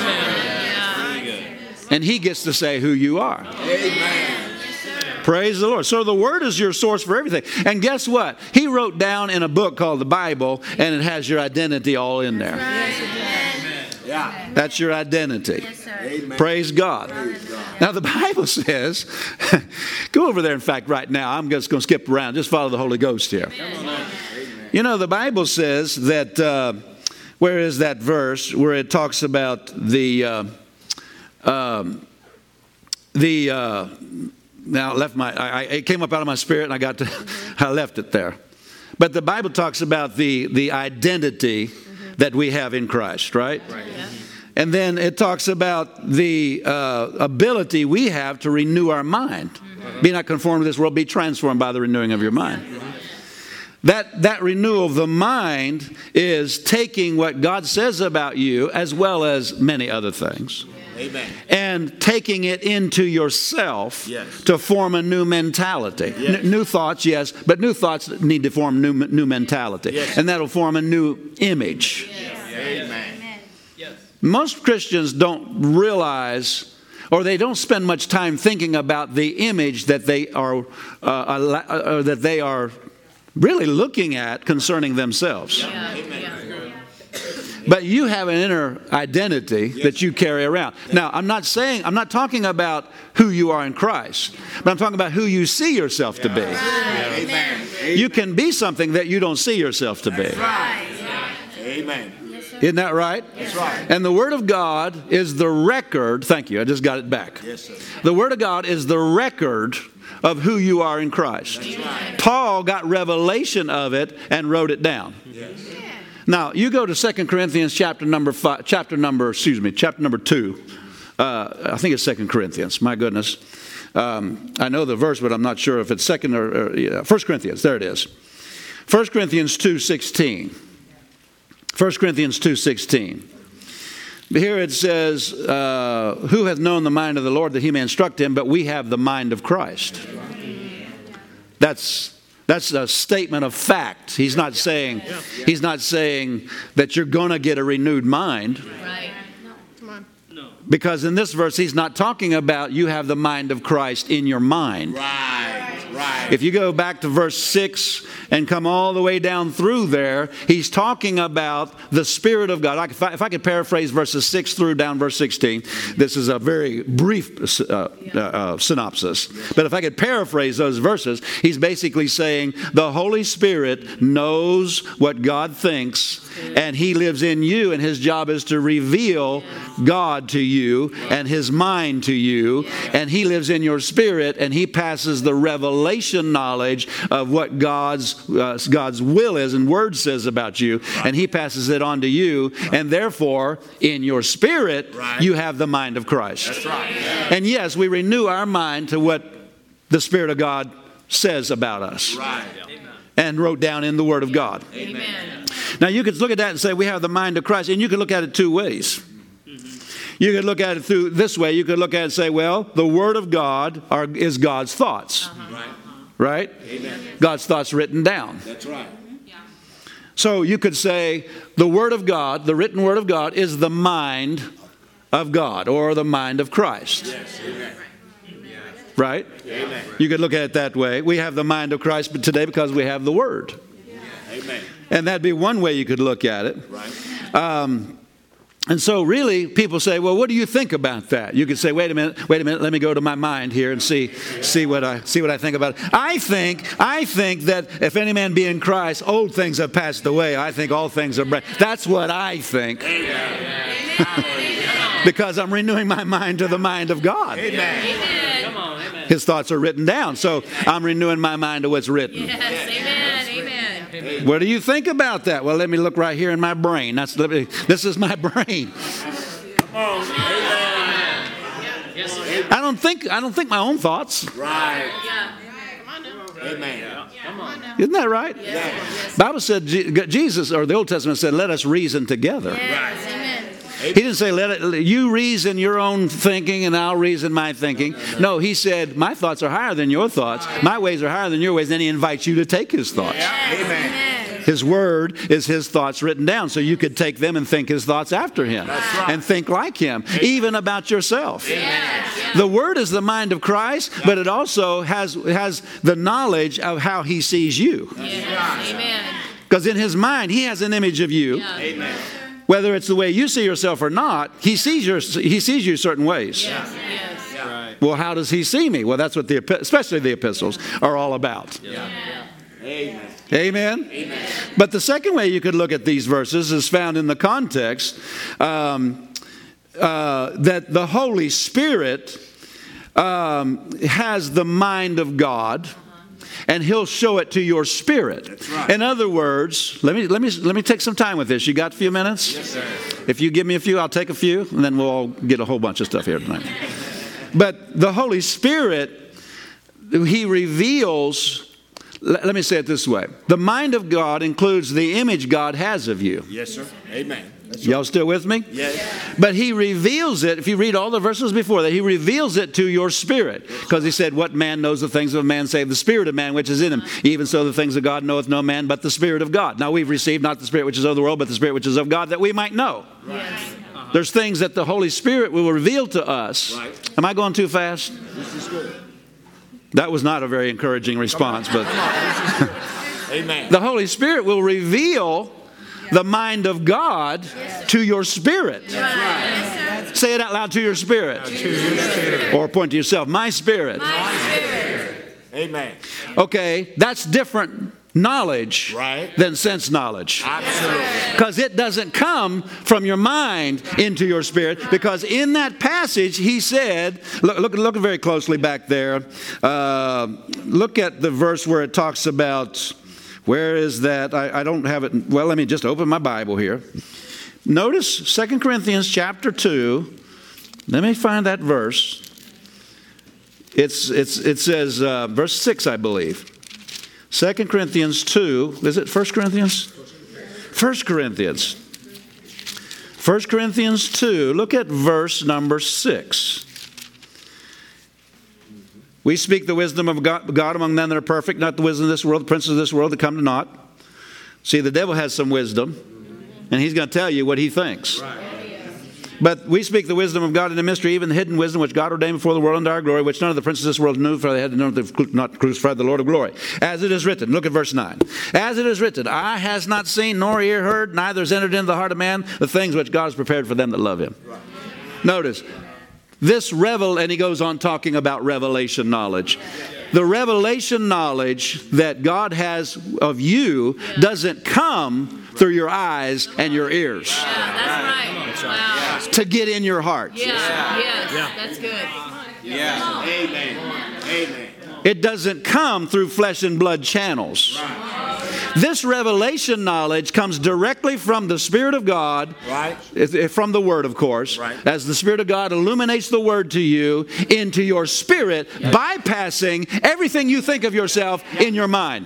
And he gets to say who you are. Amen. Praise the Lord. So the Word is your source for everything. And guess what? He wrote down in a book called the Bible, and it has your identity all in there. Yeah. That's your identity. Yes, sir. Amen. Praise God. Now the Bible says, go over there in fact right now. I'm just going to skip around. Just follow the Holy Ghost here. The Bible says that, where is that verse where it talks about now it came up out of my spirit and I left it there. But the Bible talks about the identity that we have in Christ, right? And then it talks about the ability we have to renew our mind. Be not conformed to this world, be transformed by the renewing of your mind. That renewal of the mind is taking what God says about you, as well as many other things, Amen. and taking it into yourself to form a new mentality. New thoughts, yes, but new thoughts need to form new mentality. And that'll form a new image. Amen. Most Christians don't realize, or they don't spend much time thinking about the image that they are really looking at concerning themselves. But you have an inner identity that you carry around. Now, I'm not talking about who you are in Christ, but I'm talking about who you see yourself to be. Amen. You can be something that you don't see yourself to be. Amen. Isn't that right? That's right. And the Word of God is the record. Thank you. I just got it back. Yes, sir. The Word of God is the record of who you are in Christ. Right. Paul got revelation of it and wrote it down. Yes. Now, you go to 2 Corinthians chapter number 2. I think it's 2 Corinthians. My goodness. I know the verse, but I'm not sure if it's 1 Corinthians. There it is. 1 Corinthians 2:16. 1 Corinthians 2:16. Here it says, who hath known the mind of the Lord that he may instruct him, but we have the mind of Christ. That's a statement of fact. He's not saying that you're going to get a renewed mind. Right. Because in this verse, he's not talking about you have the mind of Christ in your mind. Right. If you go back to verse 6 and come all the way down through there, he's talking about the Spirit of God. If I could paraphrase verses 6 through down verse 16, this is a very brief synopsis. But if I could paraphrase those verses, he's basically saying the Holy Spirit knows what God thinks, and he lives in you, and his job is to reveal God to you and his mind to you, and he lives in your spirit, and he passes the revelation revelation knowledge of what God's will is and Word says about you, and He passes it on to you, and therefore, in your spirit, you have the mind of Christ. That's right. And yes, we renew our mind to what the Spirit of God says about us. Right. And wrote down in the Word of God. Amen. Now you could look at that and say we have the mind of Christ, and you could look at it two ways. You could look at it through this way. You could look at it and say, well, the Word of God is God's thoughts. Right? Amen. God's thoughts written down. That's right. So you could say the Word of God, the written Word of God, is the mind of God or the mind of Christ. Yes. Amen. Right? Amen. You could look at it that way. We have the mind of Christ today because we have the Word. Amen. And that'd be one way you could look at it. Right. And so really people say, well, what do you think about that? You could say, wait a minute, let me go to my mind here and see what I think about it. I think that if any man be in Christ, old things have passed away. I think all things are bright. That's what I think. Because I'm renewing my mind to the mind of God. Amen. His thoughts are written down. So I'm renewing my mind to what's written. Yes. Amen. What do you think about that? Well, let me look right here in my brain. This is my brain. I don't think my own thoughts. Right. Amen. Isn't that right? Yes. Bible said Jesus, or the Old Testament said, let us reason together. Yes. Amen. He didn't say, you reason your own thinking and I'll reason my thinking. No, he said, my thoughts are higher than your thoughts. My ways are higher than your ways. Then he invites you to take his thoughts. Amen. His word is his thoughts written down. So you could take them and think his thoughts after him. And think like him, even about yourself. The word is the mind of Christ, but it also has the knowledge of how he sees you. Amen. Because in his mind, he has an image of you. Amen. Whether it's the way you see yourself or not, he sees you certain ways. Yes. Right. Well, how does he see me? Well, that's what especially the epistles are all about. Amen. Amen? But the second way you could look at these verses is found in the context that the Holy Spirit has the mind of God. And he'll show it to your spirit. That's right. In other words, let me take some time with this. You got a few minutes? Yes, sir. If you give me a few, I'll take a few, and then we'll all get a whole bunch of stuff here tonight. But the Holy Spirit, he reveals. Let me say it this way: the mind of God includes the image God has of you. Yes, sir. Amen. Y'all still with me? Yes. But he reveals it. If you read all the verses before that, he reveals it to your spirit. Because he said, what man knows the things of a man save the spirit of man which is in him? Even so the things of God knoweth no man but the Spirit of God. Now we've received not the spirit which is of the world, but the Spirit which is of God, that we might know. Yes. There's things that the Holy Spirit will reveal to us. Right. Am I going too fast? This is good. That was not a very encouraging response, but Amen. the Holy Spirit will reveal the mind of God to your spirit. Yes, sir. Say it out loud, to your spirit. Or point to yourself, my spirit. My spirit. Amen. Okay, that's different knowledge Right. than sense knowledge. Absolutely. Because it doesn't come from your mind into your spirit. Because in that passage, he said, look very closely back there. Look at the verse where it talks about, where is that? I don't have it. Well, let me just open my Bible here. Notice 2 Corinthians chapter 2. Let me find that verse. It says, verse 6, I believe. 2 Corinthians 2. Is it 1 Corinthians? 1 Corinthians. 1 Corinthians 2. Look at verse number 6. We speak the wisdom of God among men that are perfect, not the wisdom of this world, the princes of this world that come to naught. See, the devil has some wisdom, and he's going to tell you what he thinks. Right. But we speak the wisdom of God in the mystery, even the hidden wisdom which God ordained before the world unto our glory, which none of the princes of this world knew, for they had not crucified the Lord of glory. As it is written, look at verse 9. As it is written, eye has not seen, nor ear heard, neither has entered into the heart of man the things which God has prepared for them that love him. Right. Notice, and he goes on talking about revelation knowledge. The revelation knowledge that God has of you doesn't come through your eyes and your ears Yeah, that's right. Wow. to get in your heart. Yes. That's good. Yes. Amen. Amen. It doesn't come through flesh and blood channels. This revelation knowledge comes directly from the Spirit of God, from the Word, of course, as the Spirit of God illuminates the Word to you into your spirit, bypassing everything you think of yourself in your mind.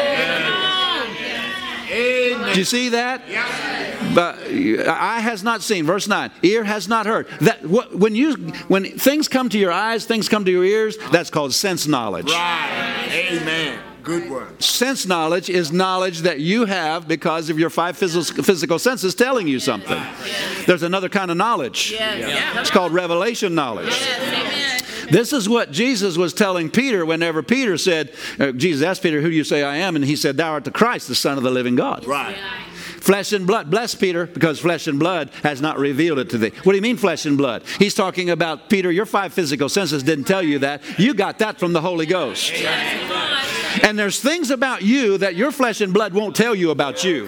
Do you see that? But eye has not seen, verse 9, ear has not heard. That when things come to your eyes, things come to your ears, that's called sense knowledge. Right. Amen. Good word. Sense knowledge is knowledge that you have because of your 5 physical senses telling you something. There's another kind of knowledge. It's called revelation knowledge. This is what Jesus was telling Peter whenever Peter said, Jesus asked Peter, who do you say I am? And he said, thou art the Christ, the Son of the living God. Right. Flesh and blood. Bless Peter, because flesh and blood has not revealed it to thee. What do you mean flesh and blood? He's talking about, Peter, your 5 physical senses didn't tell you that. You got that from the Holy Ghost. And there's things about you that your flesh and blood won't tell you about you.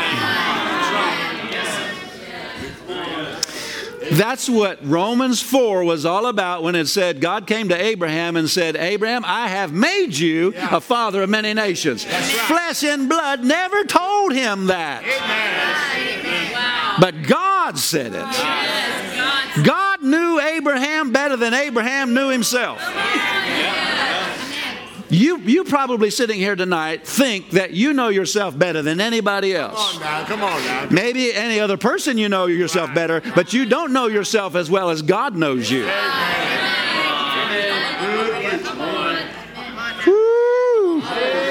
That's what Romans 4 was all about when it said God came to Abraham and said, Abraham, I have made you a father of many nations. Flesh and blood never told him that. But God said it. God knew Abraham better than Abraham knew himself. You probably sitting here tonight think that you know yourself better than anybody else. Come on now. Maybe any other person you know yourself better, but you don't know yourself as well as God knows you. Woo.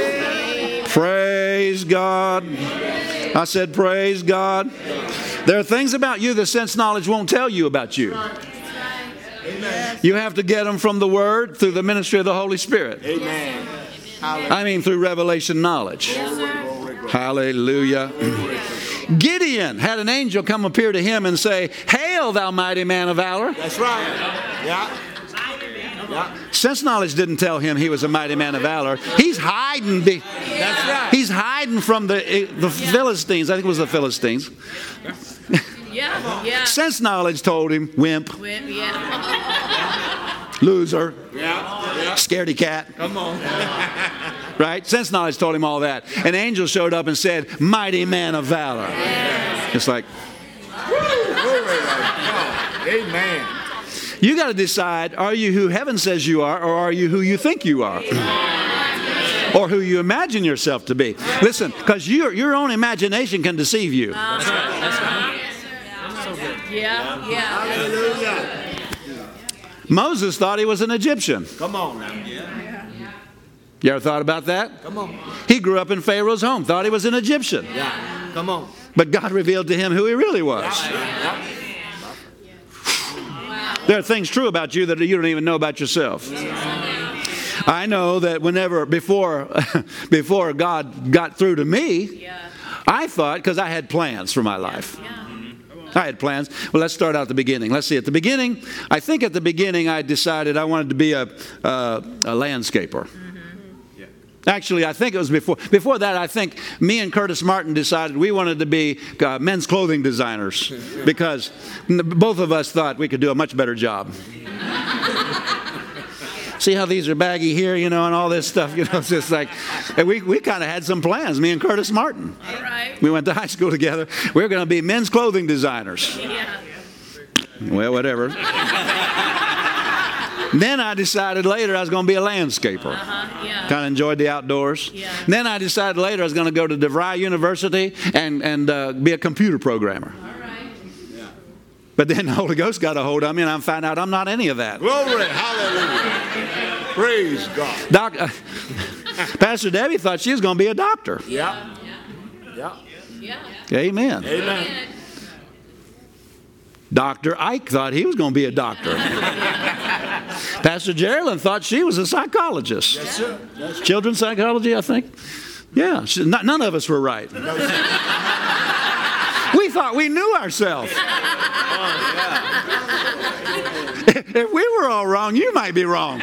Praise God. I said praise God. There are things about you that sense knowledge won't tell you about you. You have to get them from the Word through the ministry of the Holy Spirit. Amen. I mean through revelation knowledge. Hallelujah. Gideon had an angel come appear to him and say, Hail, thou mighty man of valor. That's right. Yeah. Sense knowledge didn't tell him he was a mighty man of valor. He's hiding. That's right. He's hiding from the Philistines. I think it was the Philistines. Sense knowledge told him, wimp. Loser. Scaredy cat. Come on. Right? Sense knowledge told him all that. An angel showed up and said, mighty man of valor. It's like, Amen. you got to decide, are you who heaven says you are, or are you who you think you are? Or who you imagine yourself to be. Listen, because your own imagination can deceive you. That's right. Hallelujah. Moses thought he was an Egyptian. Come on now. You ever thought about that? Come on. He grew up in Pharaoh's home, thought he was an Egyptian. Yeah. Come on. But God revealed to him who he really was. There are things true about you that you don't even know about yourself. I know that before God got through to me, I thought, because I had plans for my life. I had plans. Well, let's start out at the beginning. Let's see. At the beginning, I decided I wanted to be a landscaper. Actually, I think it was before that. I think me and Curtis Martin decided we wanted to be men's clothing designers because both of us thought we could do a much better job. See how these are baggy here, and all this stuff, it's just like, we kind of had some plans, me and Curtis Martin. All right. We went to high school together. We were going to be men's clothing designers. Well, whatever. Then I decided later I was going to be a landscaper. Kind of enjoyed the outdoors. Then I decided later I was going to go to DeVry University and be a computer programmer. But then the Holy Ghost got a hold of me, and I found out I'm not any of that. Glory, hallelujah. Praise God. Pastor Debbie thought she was going to be a doctor. Yeah. Amen. Amen. Dr. Ike thought he was going to be a doctor. Pastor Geraldine thought she was a psychologist. Yes, sir. Children's psychology, I think. Yeah, none of us were right. We thought we knew ourselves. If we were all wrong, you might be wrong.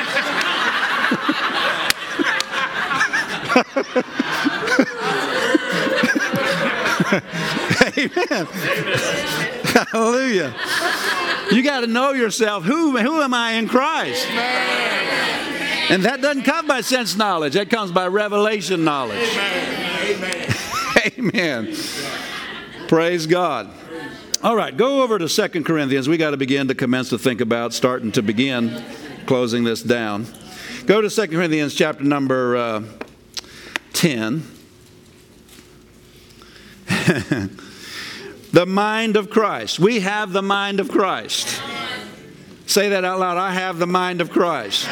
Amen. Hallelujah. You got to know yourself. Who am I in Christ? And that doesn't come by sense knowledge. That comes by revelation knowledge. Amen. Amen. Praise God. All right, go over to 2 Corinthians. We got to begin to commence to think about, starting to begin closing this down. Go to 2 Corinthians chapter number 10. The mind of Christ. We have the mind of Christ. Say that out loud. I have the mind of Christ.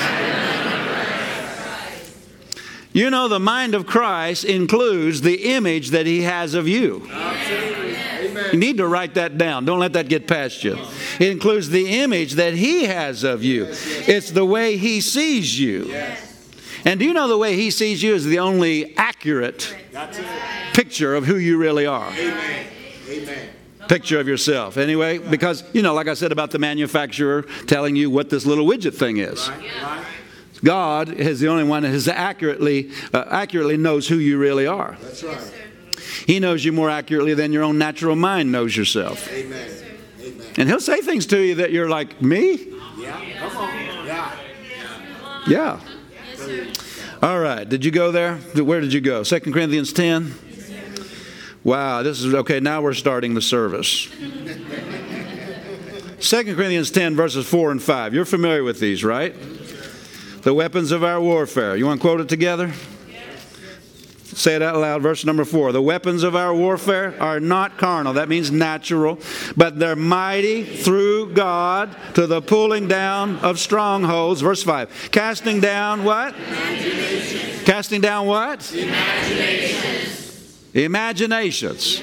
You know, the mind of Christ includes the image that He has of you. You need to write that down. Don't let that get past you. It includes the image that He has of you. It's the way He sees you. And do you know the way He sees you is the only accurate picture of who you really are? Amen. Picture of yourself. Anyway, because, you know, like I said about the manufacturer telling you what this little widget thing is. God is the only one that has accurately knows who you really are. That's right. He knows you more accurately than your own natural mind knows yourself. Amen. And He'll say things to you that you're like, me? Yeah. Come on. Yeah. Yeah. All right. Did you go there? Where did you go? 2 Corinthians 10? Wow. This is okay. Now we're starting the service. 2 Corinthians 10 verses 4 and 5. You're familiar with these, right? The weapons of our warfare. You want to quote it together? Say it out loud. Verse number 4. The weapons of our warfare are not carnal. That means natural. But they're mighty through God to the pulling down of strongholds. Verse 5. Casting down what? Casting down what? Imaginations.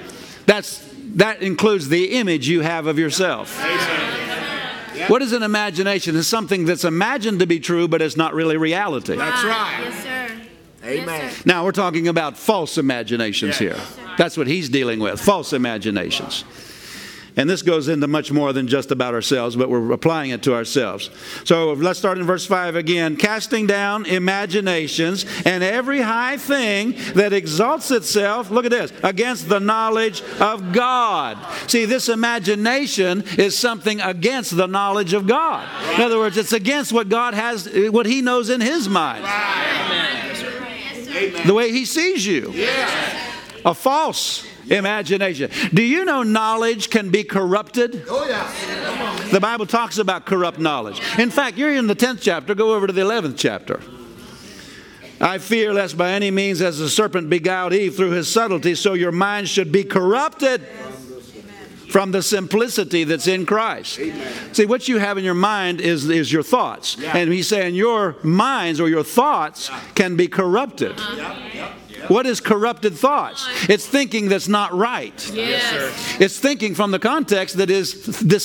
That includes the image you have of yourself. What is an imagination? It's something that's imagined to be true, but it's not really reality. That's right. Yes, sir. Amen. Yes, sir. Now, we're talking about false imaginations here. That's what he's dealing with, false imaginations. And this goes into much more than just about ourselves, but we're applying it to ourselves. So let's start in verse 5 again. Casting down imaginations and every high thing that exalts itself, look at this, against the knowledge of God. See, this imagination is something against the knowledge of God. In other words, it's against what God has, what He knows in His mind. Amen. The way He sees you. A false imagination. Do you know knowledge can be corrupted? Oh, yeah. The Bible talks about corrupt knowledge. In fact, you're in the 10th chapter. Go over to the 11th chapter. I fear lest by any means as the serpent beguiled Eve through his subtlety, so your mind should be corrupted from the simplicity that's in Christ. Amen. See, what you have in your mind is your thoughts. Yeah. And he's saying your minds or your thoughts can be corrupted. What is corrupted thoughts? It's thinking that's not right. Yes. It's thinking from the context that is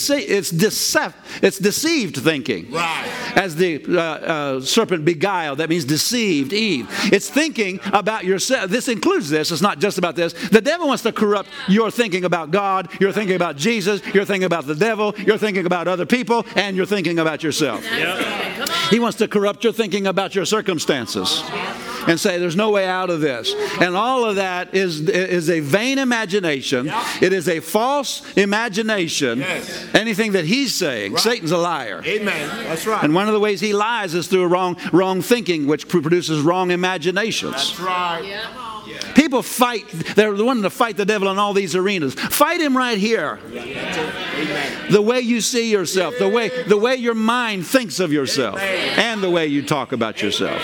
it's deceived thinking. Right. As the serpent beguiled, that means deceived Eve. It's thinking about yourself. This includes this. It's not just about this. The devil wants to corrupt your thinking about God. You're thinking about Jesus. You're thinking about the devil. You're thinking about other people. And you're thinking about yourself. Come on. He wants to corrupt your thinking about your circumstances and say there's no way out of this. And all of that is a vain imagination. It is a false imagination. Yes. Anything that he's saying, Satan's a liar. Amen. That's right. And one of the ways he lies is through wrong thinking, which produces wrong imaginations. That's right. Yeah. People fight. They're wanting to fight the devil in all these arenas. Fight him right here. Amen. The way you see yourself, the way your mind thinks of yourself, and the way you talk about yourself.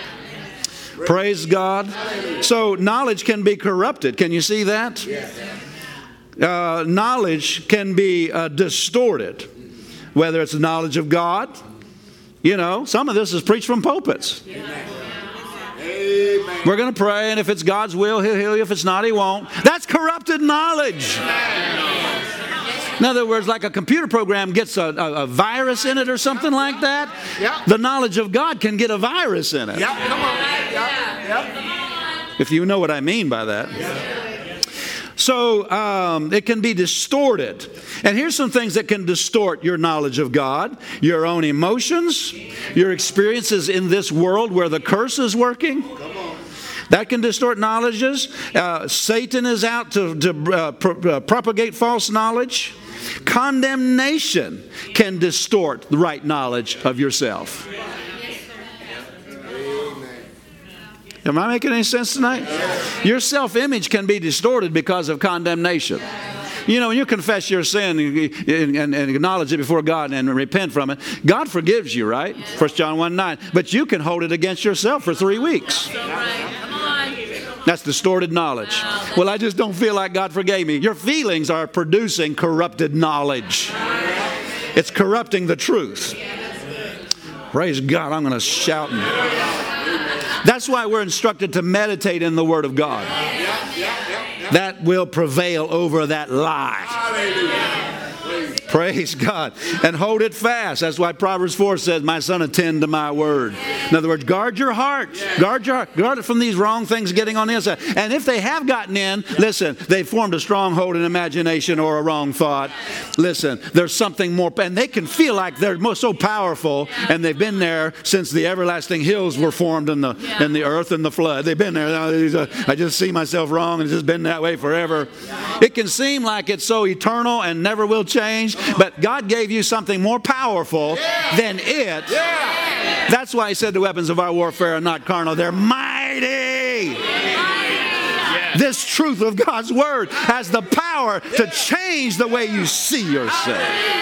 Praise God. So knowledge can be corrupted. Can you see that? Knowledge can be distorted. Whether it's the knowledge of God. You know, some of this is preached from pulpits. Amen. We're going to pray, and if it's God's will, He'll heal you. If it's not, He won't. That's corrupted knowledge. In other words, like a computer program gets a virus in it or something like that. Yeah. The knowledge of God can get a virus in it. Yeah, come on. Yeah. If you know what I mean by that. So it can be distorted. And here's some things that can distort your knowledge of God. Your own emotions, your experiences in this world where the curse is working. That can distort knowledges. Satan is out to propagate false knowledge. Condemnation can distort the right knowledge of yourself. Am I making any sense tonight? Your self-image can be distorted because of condemnation. You know, when you confess your sin and acknowledge it before God and repent from it, God forgives you, right? 1 John 1:9. But you can hold it against yourself for 3 weeks. That's distorted knowledge. Well, I just don't feel like God forgave me. Your feelings are producing corrupted knowledge. It's corrupting the truth. Praise God, I'm going to shout. That's why we're instructed to meditate in the Word of God. That will prevail over that lie. Praise God. And hold it fast. That's why Proverbs 4 says, my son, attend to my word. In other words, guard your heart. Guard your heart. Guard it from these wrong things getting on the inside. And if they have gotten in, listen, they formed a stronghold in imagination or a wrong thought. Listen, there's something more. And they can feel like they're so powerful, and they've been there since the everlasting hills were formed in the earth and the flood. They've been there. I just see myself wrong, and it's just been that way forever. It can seem like it's so eternal and never will change. But God gave you something more powerful than it. That's why He said the weapons of our warfare are not carnal. They're mighty. This truth of God's Word has the power to change the way you see yourself.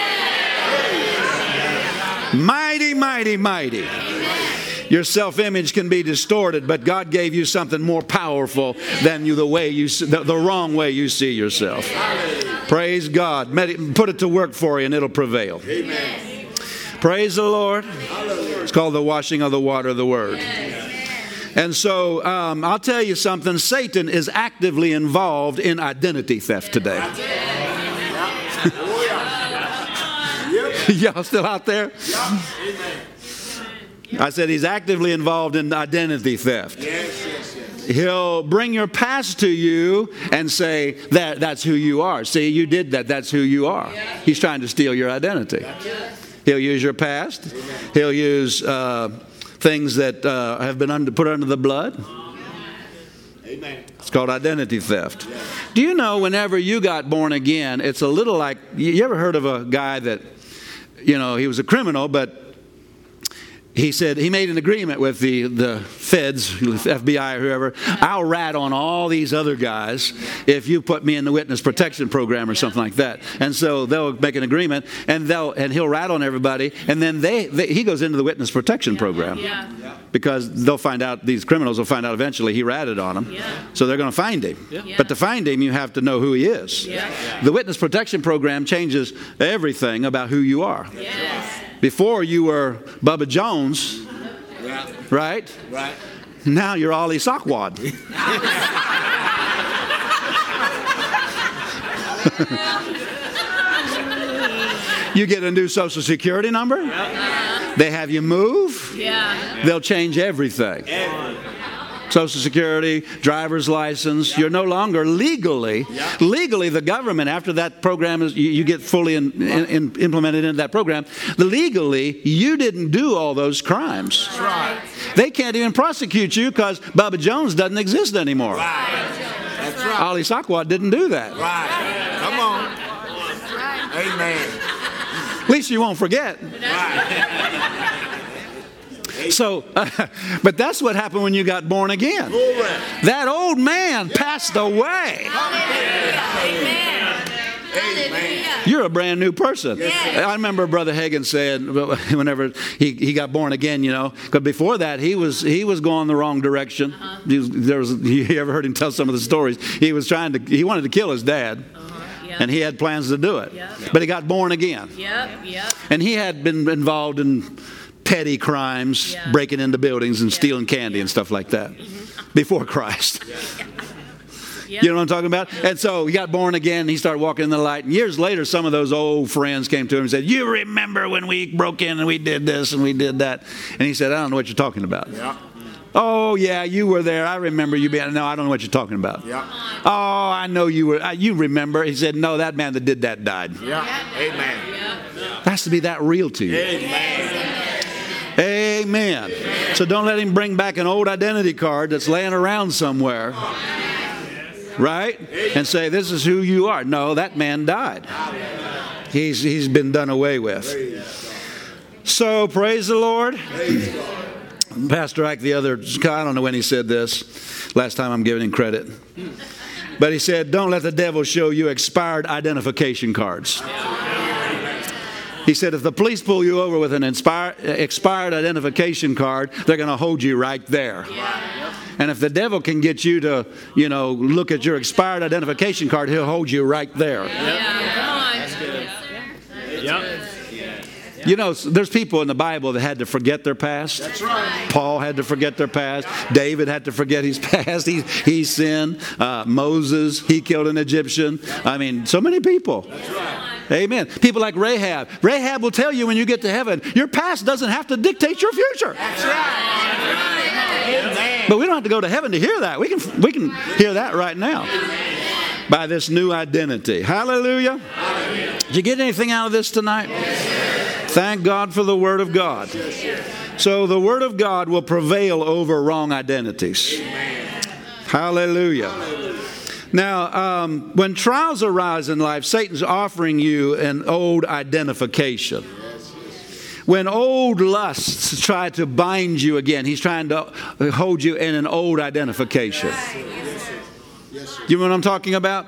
Mighty, mighty, mighty. Your self-image can be distorted, but God gave you something more powerful than the wrong way you see yourself. Praise God. Put it to work for you and it'll prevail. Amen. Praise the Lord. It's called the washing of the water of the Word. And so I'll tell you something. Satan is actively involved in identity theft today. Y'all still out there? I said he's actively involved in identity theft. He'll bring your past to you and say, that's who you are. See, you did that. That's who you are. He's trying to steal your identity. He'll use your past. He'll use things that have been put under the blood. It's called identity theft. Do you know whenever you got born again, it's a little like, you ever heard of a guy that, you know, he was a criminal, but he said he made an agreement with the feds, FBI or whoever. I'll rat on all these other guys if you put me in the witness protection program or something like that. And so they'll make an agreement, and he'll rat on everybody, and then he goes into the witness protection program because they'll find out, these criminals will find out eventually he ratted on them. So they're going to find him. But to find him, you have to know who he is. The witness protection program changes everything about who you are. Before you were Bubba Jones, right? Now you're Ali Sockwad. You get a new Social Security number. They have you move. They'll change everything. Social Security, driver's license. You're no longer legally the government, after that program is, you get fully implemented into that program, legally you didn't do all those crimes. That's right. They can't even prosecute you because Bubba Jones doesn't exist anymore. That's right. Ali Sockwad didn't do that. Right. Come on. Amen. At least you won't forget. So, but that's what happened when you got born again. That old man passed away. Amen. You're a brand new person. I remember Brother Hagin said whenever he got born again, you know, because before that he was going the wrong direction. You ever heard him tell some of the stories? He wanted to kill his dad. And he had plans to do it. But he got born again. And he had been involved in petty crimes, breaking into buildings and stealing candy and stuff like that before Christ. You know what I'm talking about? And so he got born again, and he started walking in the light. And years later, some of those old friends came to him and said, you remember when we broke in and we did this and we did that? And he said, I don't know what you're talking about. Oh, yeah, you were there. I remember you being. No, I don't know what you're talking about. Oh, I know you were. You remember. He said, no, that man that did that died. Amen. It has to be that real to you. Amen. So don't let him bring back an old identity card that's laying around somewhere. Right? And say, this is who you are. No, that man died. He's been done away with. So praise the Lord. Pastor Ike, I don't know when he said this. Last time I'm giving him credit. But he said, don't let the devil show you expired identification cards. He said, if the police pull you over with an expired identification card, they're going to hold you right there. And if the devil can get you to, look at your expired identification card, he'll hold you right there. There's people in the Bible that had to forget their past. That's right. Paul had to forget their past. David had to forget his past. He sinned. Moses, he killed an Egyptian. I mean, so many people. That's right. Amen. People like Rahab. Rahab will tell you when you get to heaven, your past doesn't have to dictate your future. That's right. Amen. But we don't have to go to heaven to hear that. We can hear that right now by this new identity. Hallelujah. Did you get anything out of this tonight? Thank God for the Word of God. So the Word of God will prevail over wrong identities. Hallelujah. Now, when trials arise in life, Satan's offering you an old identification. When old lusts try to bind you again, he's trying to hold you in an old identification. You know what I'm talking about?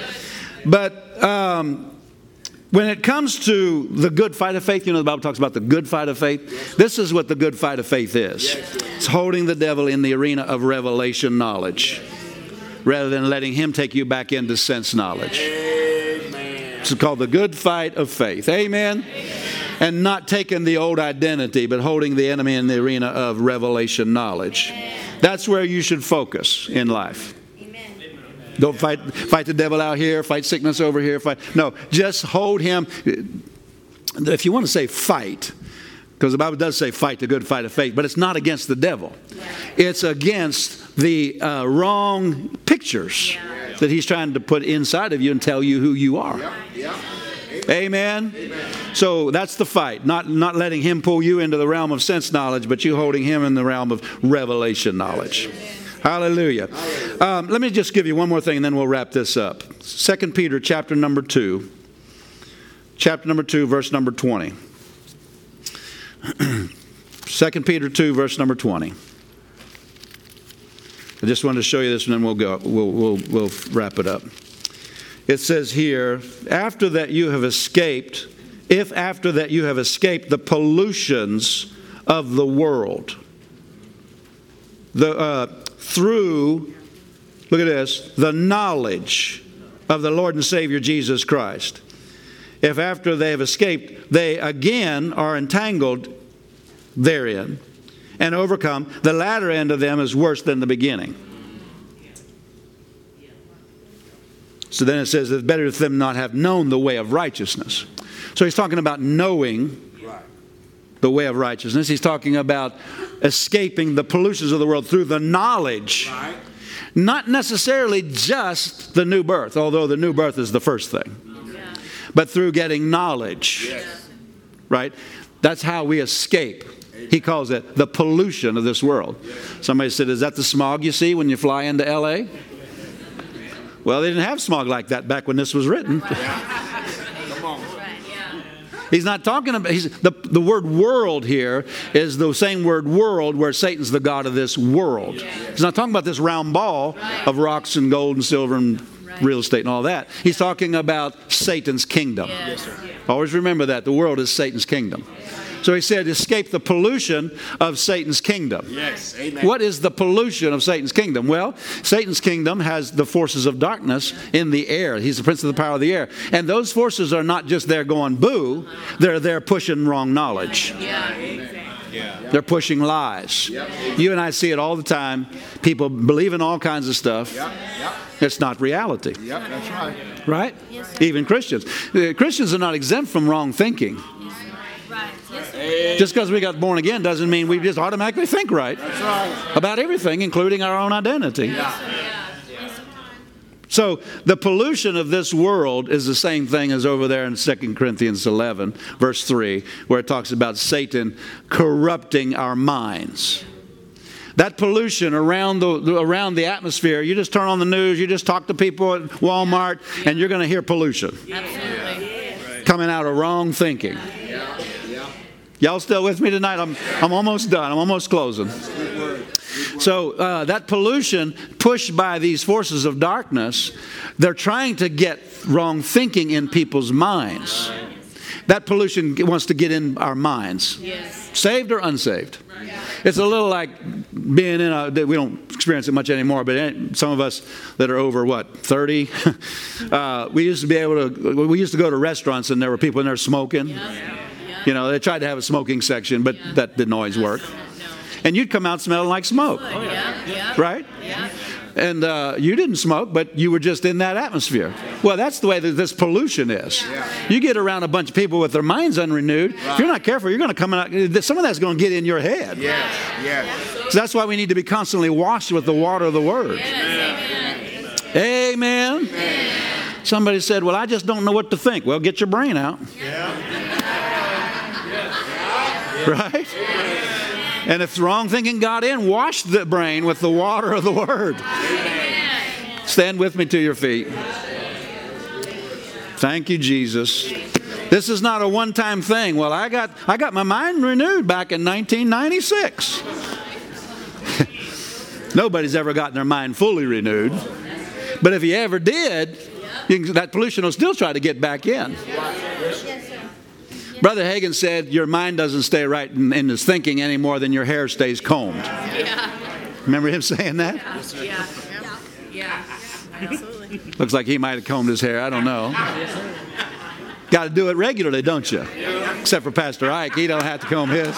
But when it comes to the good fight of faith, the Bible talks about the good fight of faith. This is what the good fight of faith is. It's holding the devil in the arena of revelation knowledge rather than letting him take you back into sense knowledge. It's called the good fight of faith. Amen. And not taking the old identity, but holding the enemy in the arena of revelation knowledge. That's where you should focus in life. Don't fight the devil out here, fight sickness over here. No, just hold him. If you want to say fight, because the Bible does say fight the good fight of faith, but it's not against the devil. It's against the wrong pictures that he's trying to put inside of you and tell you who you are. Amen. So that's the fight. Not letting him pull you into the realm of sense knowledge, but you holding him in the realm of revelation knowledge. Hallelujah. Let me just give you one more thing and then we'll wrap this up. 2 Peter chapter number 2. Chapter number 2, verse number 20. 2 Peter 2, verse number 20. I just wanted to show you this and then we'll go. We'll wrap it up. It says here, if after that you have escaped the pollutions of the world, through, look at this, the knowledge of the Lord and Savior Jesus Christ. If after they have escaped, they again are entangled therein and overcome, the latter end of them is worse than the beginning. So then it says it's better for them not have known the way of righteousness. So he's talking about knowing the way of righteousness. He's talking about escaping the pollutions of the world through the knowledge. Not necessarily just the new birth, although the new birth is the first thing. But through getting knowledge. Right? That's how we escape. He calls it the pollution of this world. Somebody said, is that the smog you see when you fly into L.A.? Well, they didn't have smog like that back when this was written. He's not talking about, the word world here is the same word world where Satan's the god of this world. He's not talking about this round ball of rocks and gold and silver and real estate and all that. He's talking about Satan's kingdom. Always remember that. The world is Satan's kingdom. So he said, escape the pollution of Satan's kingdom. Yes, amen. What is the pollution of Satan's kingdom? Well, Satan's kingdom has the forces of darkness in the air. He's the prince of the power of the air. And those forces are not just there going boo. They're there pushing wrong knowledge. They're pushing lies. You and I see it all the time. People believe in all kinds of stuff. It's not reality. That's right. Right? Even Christians. Christians are not exempt from wrong thinking. Just because we got born again doesn't mean we just automatically think right. That's right. About everything, including our own identity. So the pollution of this world is the same thing as over there in 2 Corinthians 11, verse 3, where it talks about Satan corrupting our minds. That pollution around the atmosphere, you just turn on the news, you just talk to people at Walmart, and you're going to hear pollution. Coming out of wrong thinking. Y'all still with me tonight? I'm almost done. I'm almost closing. So that pollution pushed by these forces of darkness, they're trying to get wrong thinking in people's minds. That pollution wants to get in our minds. Yes. Saved or unsaved. It's a little like being in we don't experience it much anymore, but some of us that are over, 30? We used to go to restaurants and there were people in there smoking. You know, they tried to have a smoking section, but that didn't always work. And you'd come out smelling like smoke. Right? And you didn't smoke, but you were just in that atmosphere. Well, that's the way that this pollution is. You get around a bunch of people with their minds unrenewed. If you're not careful, you're going to come out. Some of that's going to get in your head. So that's why we need to be constantly washed with the water of the Word. Amen. Somebody said, well, I just don't know what to think. Well, get your brain out. Right? And if wrong thinking got in, wash the brain with the water of the Word. Stand with me to your feet. Thank you, Jesus. This is not a one-time thing. Well, I got my mind renewed back in 1996. Nobody's ever gotten their mind fully renewed. But if you ever did, that pollution will still try to get back in. Brother Hagin said, your mind doesn't stay right in his thinking any more than your hair stays combed. Remember him saying that? Yeah. Absolutely. Looks like he might have combed his hair. I don't know. Got to do it regularly, don't you? Except for Pastor Ike. He don't have to comb his.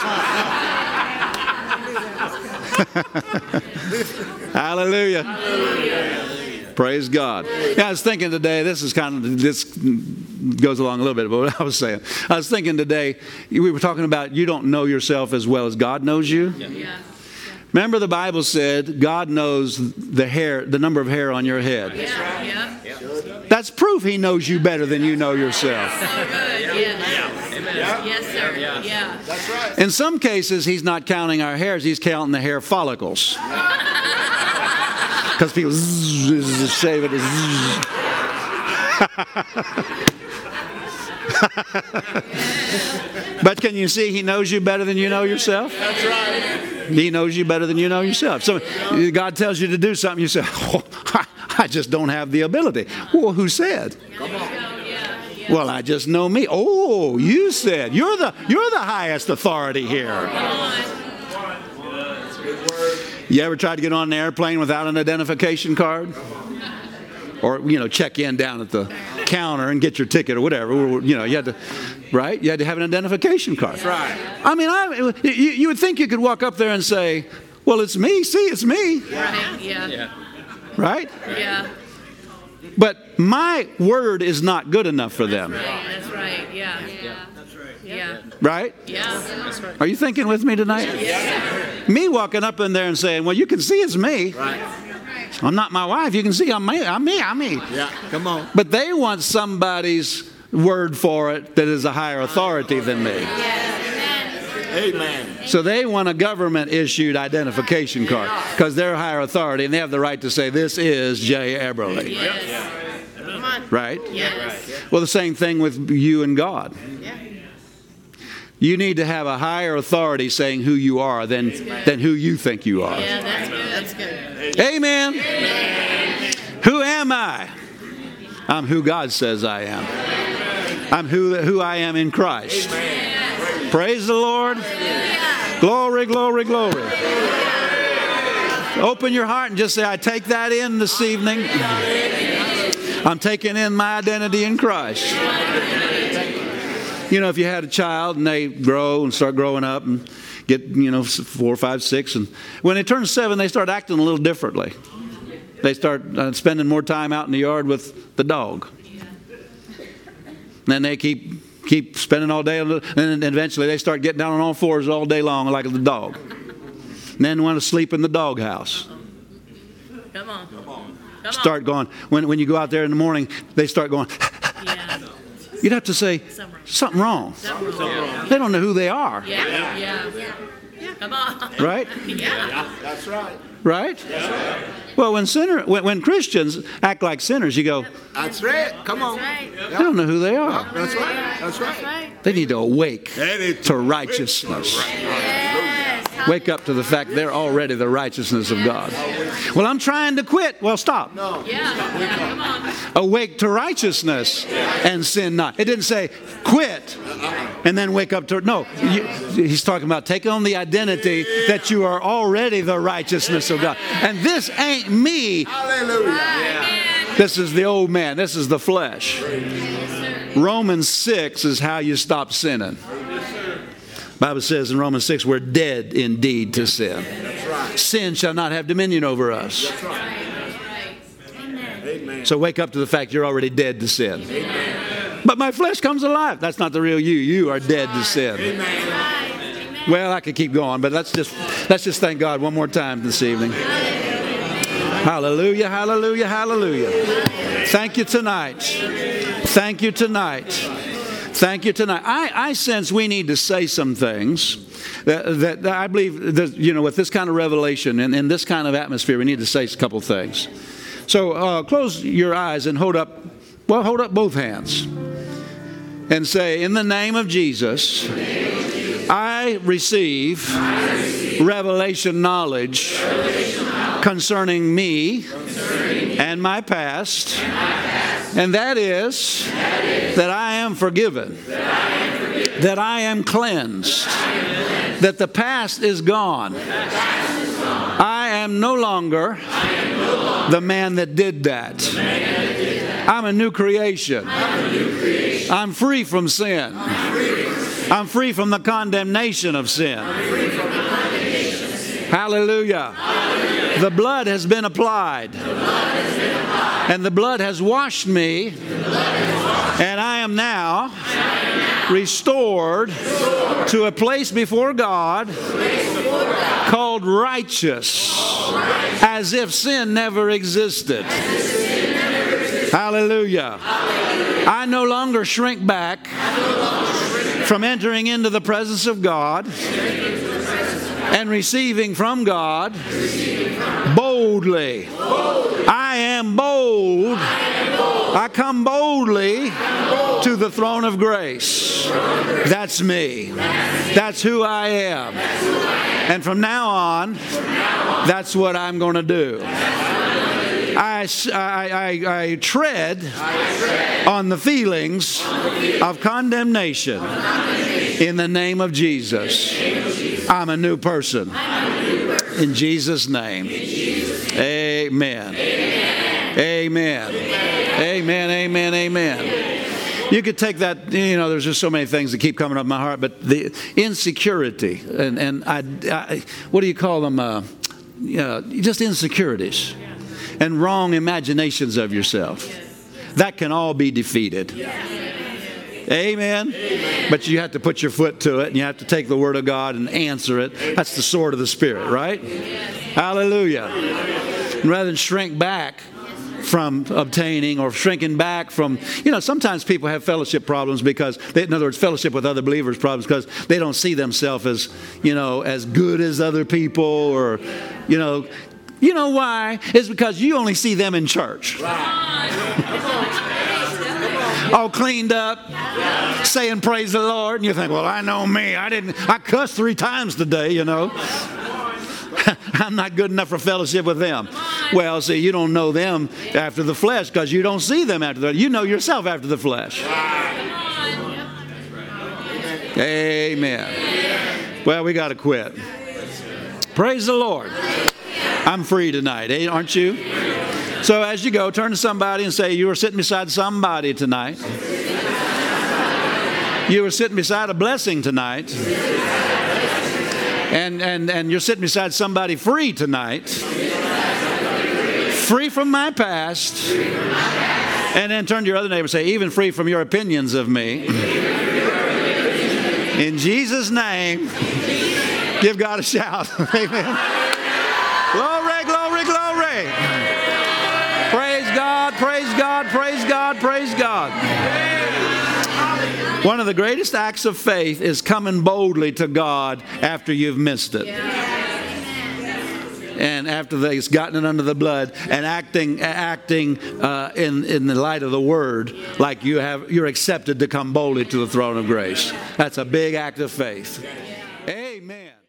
Hallelujah. Praise God. Yeah, I was thinking today, this goes along a little bit, but what I was saying. I was thinking today, we were talking about you don't know yourself as well as God knows you. Yeah. Remember the Bible said God knows the number of hair on your head. Yeah. That's proof He knows you better than you know yourself. So good. Yes, sir. Yeah. That's right. In some cases, He's not counting our hairs, He's counting the hair follicles. Because people shave it. But can you see He knows you better than you know yourself? That's right. He knows you better than you know yourself. So God tells you to do something, you say, I just don't have the ability. Well, who said? Come on. Well, I just know me. Oh, you said. You're the highest authority here. You ever tried to get on an airplane without an identification card? Or, check in down at the counter and get your ticket or whatever. You had to, right? You had to have an identification card. That's right. I mean, you would think you could walk up there and say, well, it's me. See, it's me. Right. Yeah. Right? Yeah. But my word is not good enough for them. That's right. Yeah. Yeah. Right? Yeah. Are you thinking with me tonight? Yes. Me walking up in there and saying, well, you can see it's me. Right. I'm not my wife. You can see I'm me. Yeah. Come on. But they want somebody's word for it that is a higher authority than me. Amen. So they want a government-issued identification card because they're higher authority and they have the right to say, this is Jay Eberly. Yes. Right? Yes. Well, the same thing with you and God. You need to have a higher authority saying who you are than who you think you are. Yeah, that's good. Amen. Who am I? I'm who God says I am. I'm who I am in Christ. Praise the Lord. Glory, glory, glory. Open your heart and just say, I take that in this evening. I'm taking in my identity in Christ. If you had a child and they grow and start growing up and get, 4, 5, 6, and when they turn 7, they start acting a little differently. They start spending more time out in the yard with the dog. And then they keep spending all day, and then eventually they start getting down on all fours all day long like the dog. And then want to sleep in the doghouse. Come on. Start going, when you go out there in the morning, they start going, Yeah. you'd have to say, something wrong. They don't know who they are. Yeah. Come on. Right? Yeah. That's right. Right? Well, when Christians act like sinners, you go, That's right. Come on. That's right. I don't know who they are. That's right. That's That's right. right. They need to awake They need to righteousness. Yes. Wake up to the fact they're already the righteousness of God. Well, I'm trying to quit. Well, stop. Yeah. Come on. Awake to righteousness and sin not. It didn't say quit and then wake up to it. No, he's talking about taking on the identity that you are already the righteousness of God. And this ain't me. Hallelujah. This is the old man. This is the flesh. Romans 6 is how you stop sinning. The Bible says in Romans 6, we're dead indeed to sin. Sin shall not have dominion over us. Amen. So wake up to the fact you're already dead to sin. But my flesh comes alive. That's not the real you. You are dead to sin. Well, I could keep going, but let's just thank God one more time this evening. Hallelujah, hallelujah, hallelujah. Thank you tonight. Thank you tonight. Thank you tonight. I sense we need to say some things that I believe that, with this kind of revelation and in this kind of atmosphere, we need to say a couple things. So close your eyes and hold up both hands and say, in the name of Jesus, I receive revelation knowledge concerning me and my past, and that is that I am forgiven, that I am cleansed, that the past is gone. I am no longer the man that did that. I'm a new creation. I'm free from sin. I'm free from the condemnation of sin. Hallelujah. The blood has been applied. And the blood has washed me. And I am now restored to a place before God called righteous, as if sin never existed. Hallelujah. I no longer shrink back from entering into the presence of God and receiving from God boldly. I am bold. I come boldly to the throne of grace. That's me. That's who I am. And from now on, that's what I'm going to do. I tread on the feelings of condemnation in the name of Jesus. I'm a new person. In Jesus' name. Amen. Amen. Amen. Amen. Amen. You could take that, there's just so many things that keep coming up in my heart, but the insecurity and what do you call them? Just insecurities and wrong imaginations of yourself. That can all be defeated. Amen. But you have to put your foot to it, and you have to take the Word of God and answer it. That's the sword of the Spirit, right? Hallelujah. And rather than shrink back from obtaining or shrinking back from, sometimes people have fellowship problems because, in other words, fellowship with other believers problems because they don't see themselves as, as good as other people or, You know why? It's because you only see them in church. All cleaned up, saying praise the Lord. And you think, well, I know me. I cussed 3 times today, I'm not good enough for fellowship with them. Well, see, you don't know them after the flesh because you don't see them after the. You know yourself after the flesh. Amen. Well, we got to quit. Praise the Lord. I'm free tonight, aren't you? So as you go, turn to somebody and say, you were sitting beside somebody tonight. You were sitting beside a blessing tonight. And you're sitting beside somebody free tonight. Free from my past. And then turn to your other neighbor and say, even free from your opinions of me. In Jesus' name, give God a shout. Amen. Glory, glory, glory. Praise God, praise God, praise God, praise God. One of of the greatest acts of faith is coming boldly to God after you've missed it. And after they've gotten it under the blood, and acting in the light of the Word, like you're accepted to come boldly to the throne of grace. That's a big act of faith. Amen.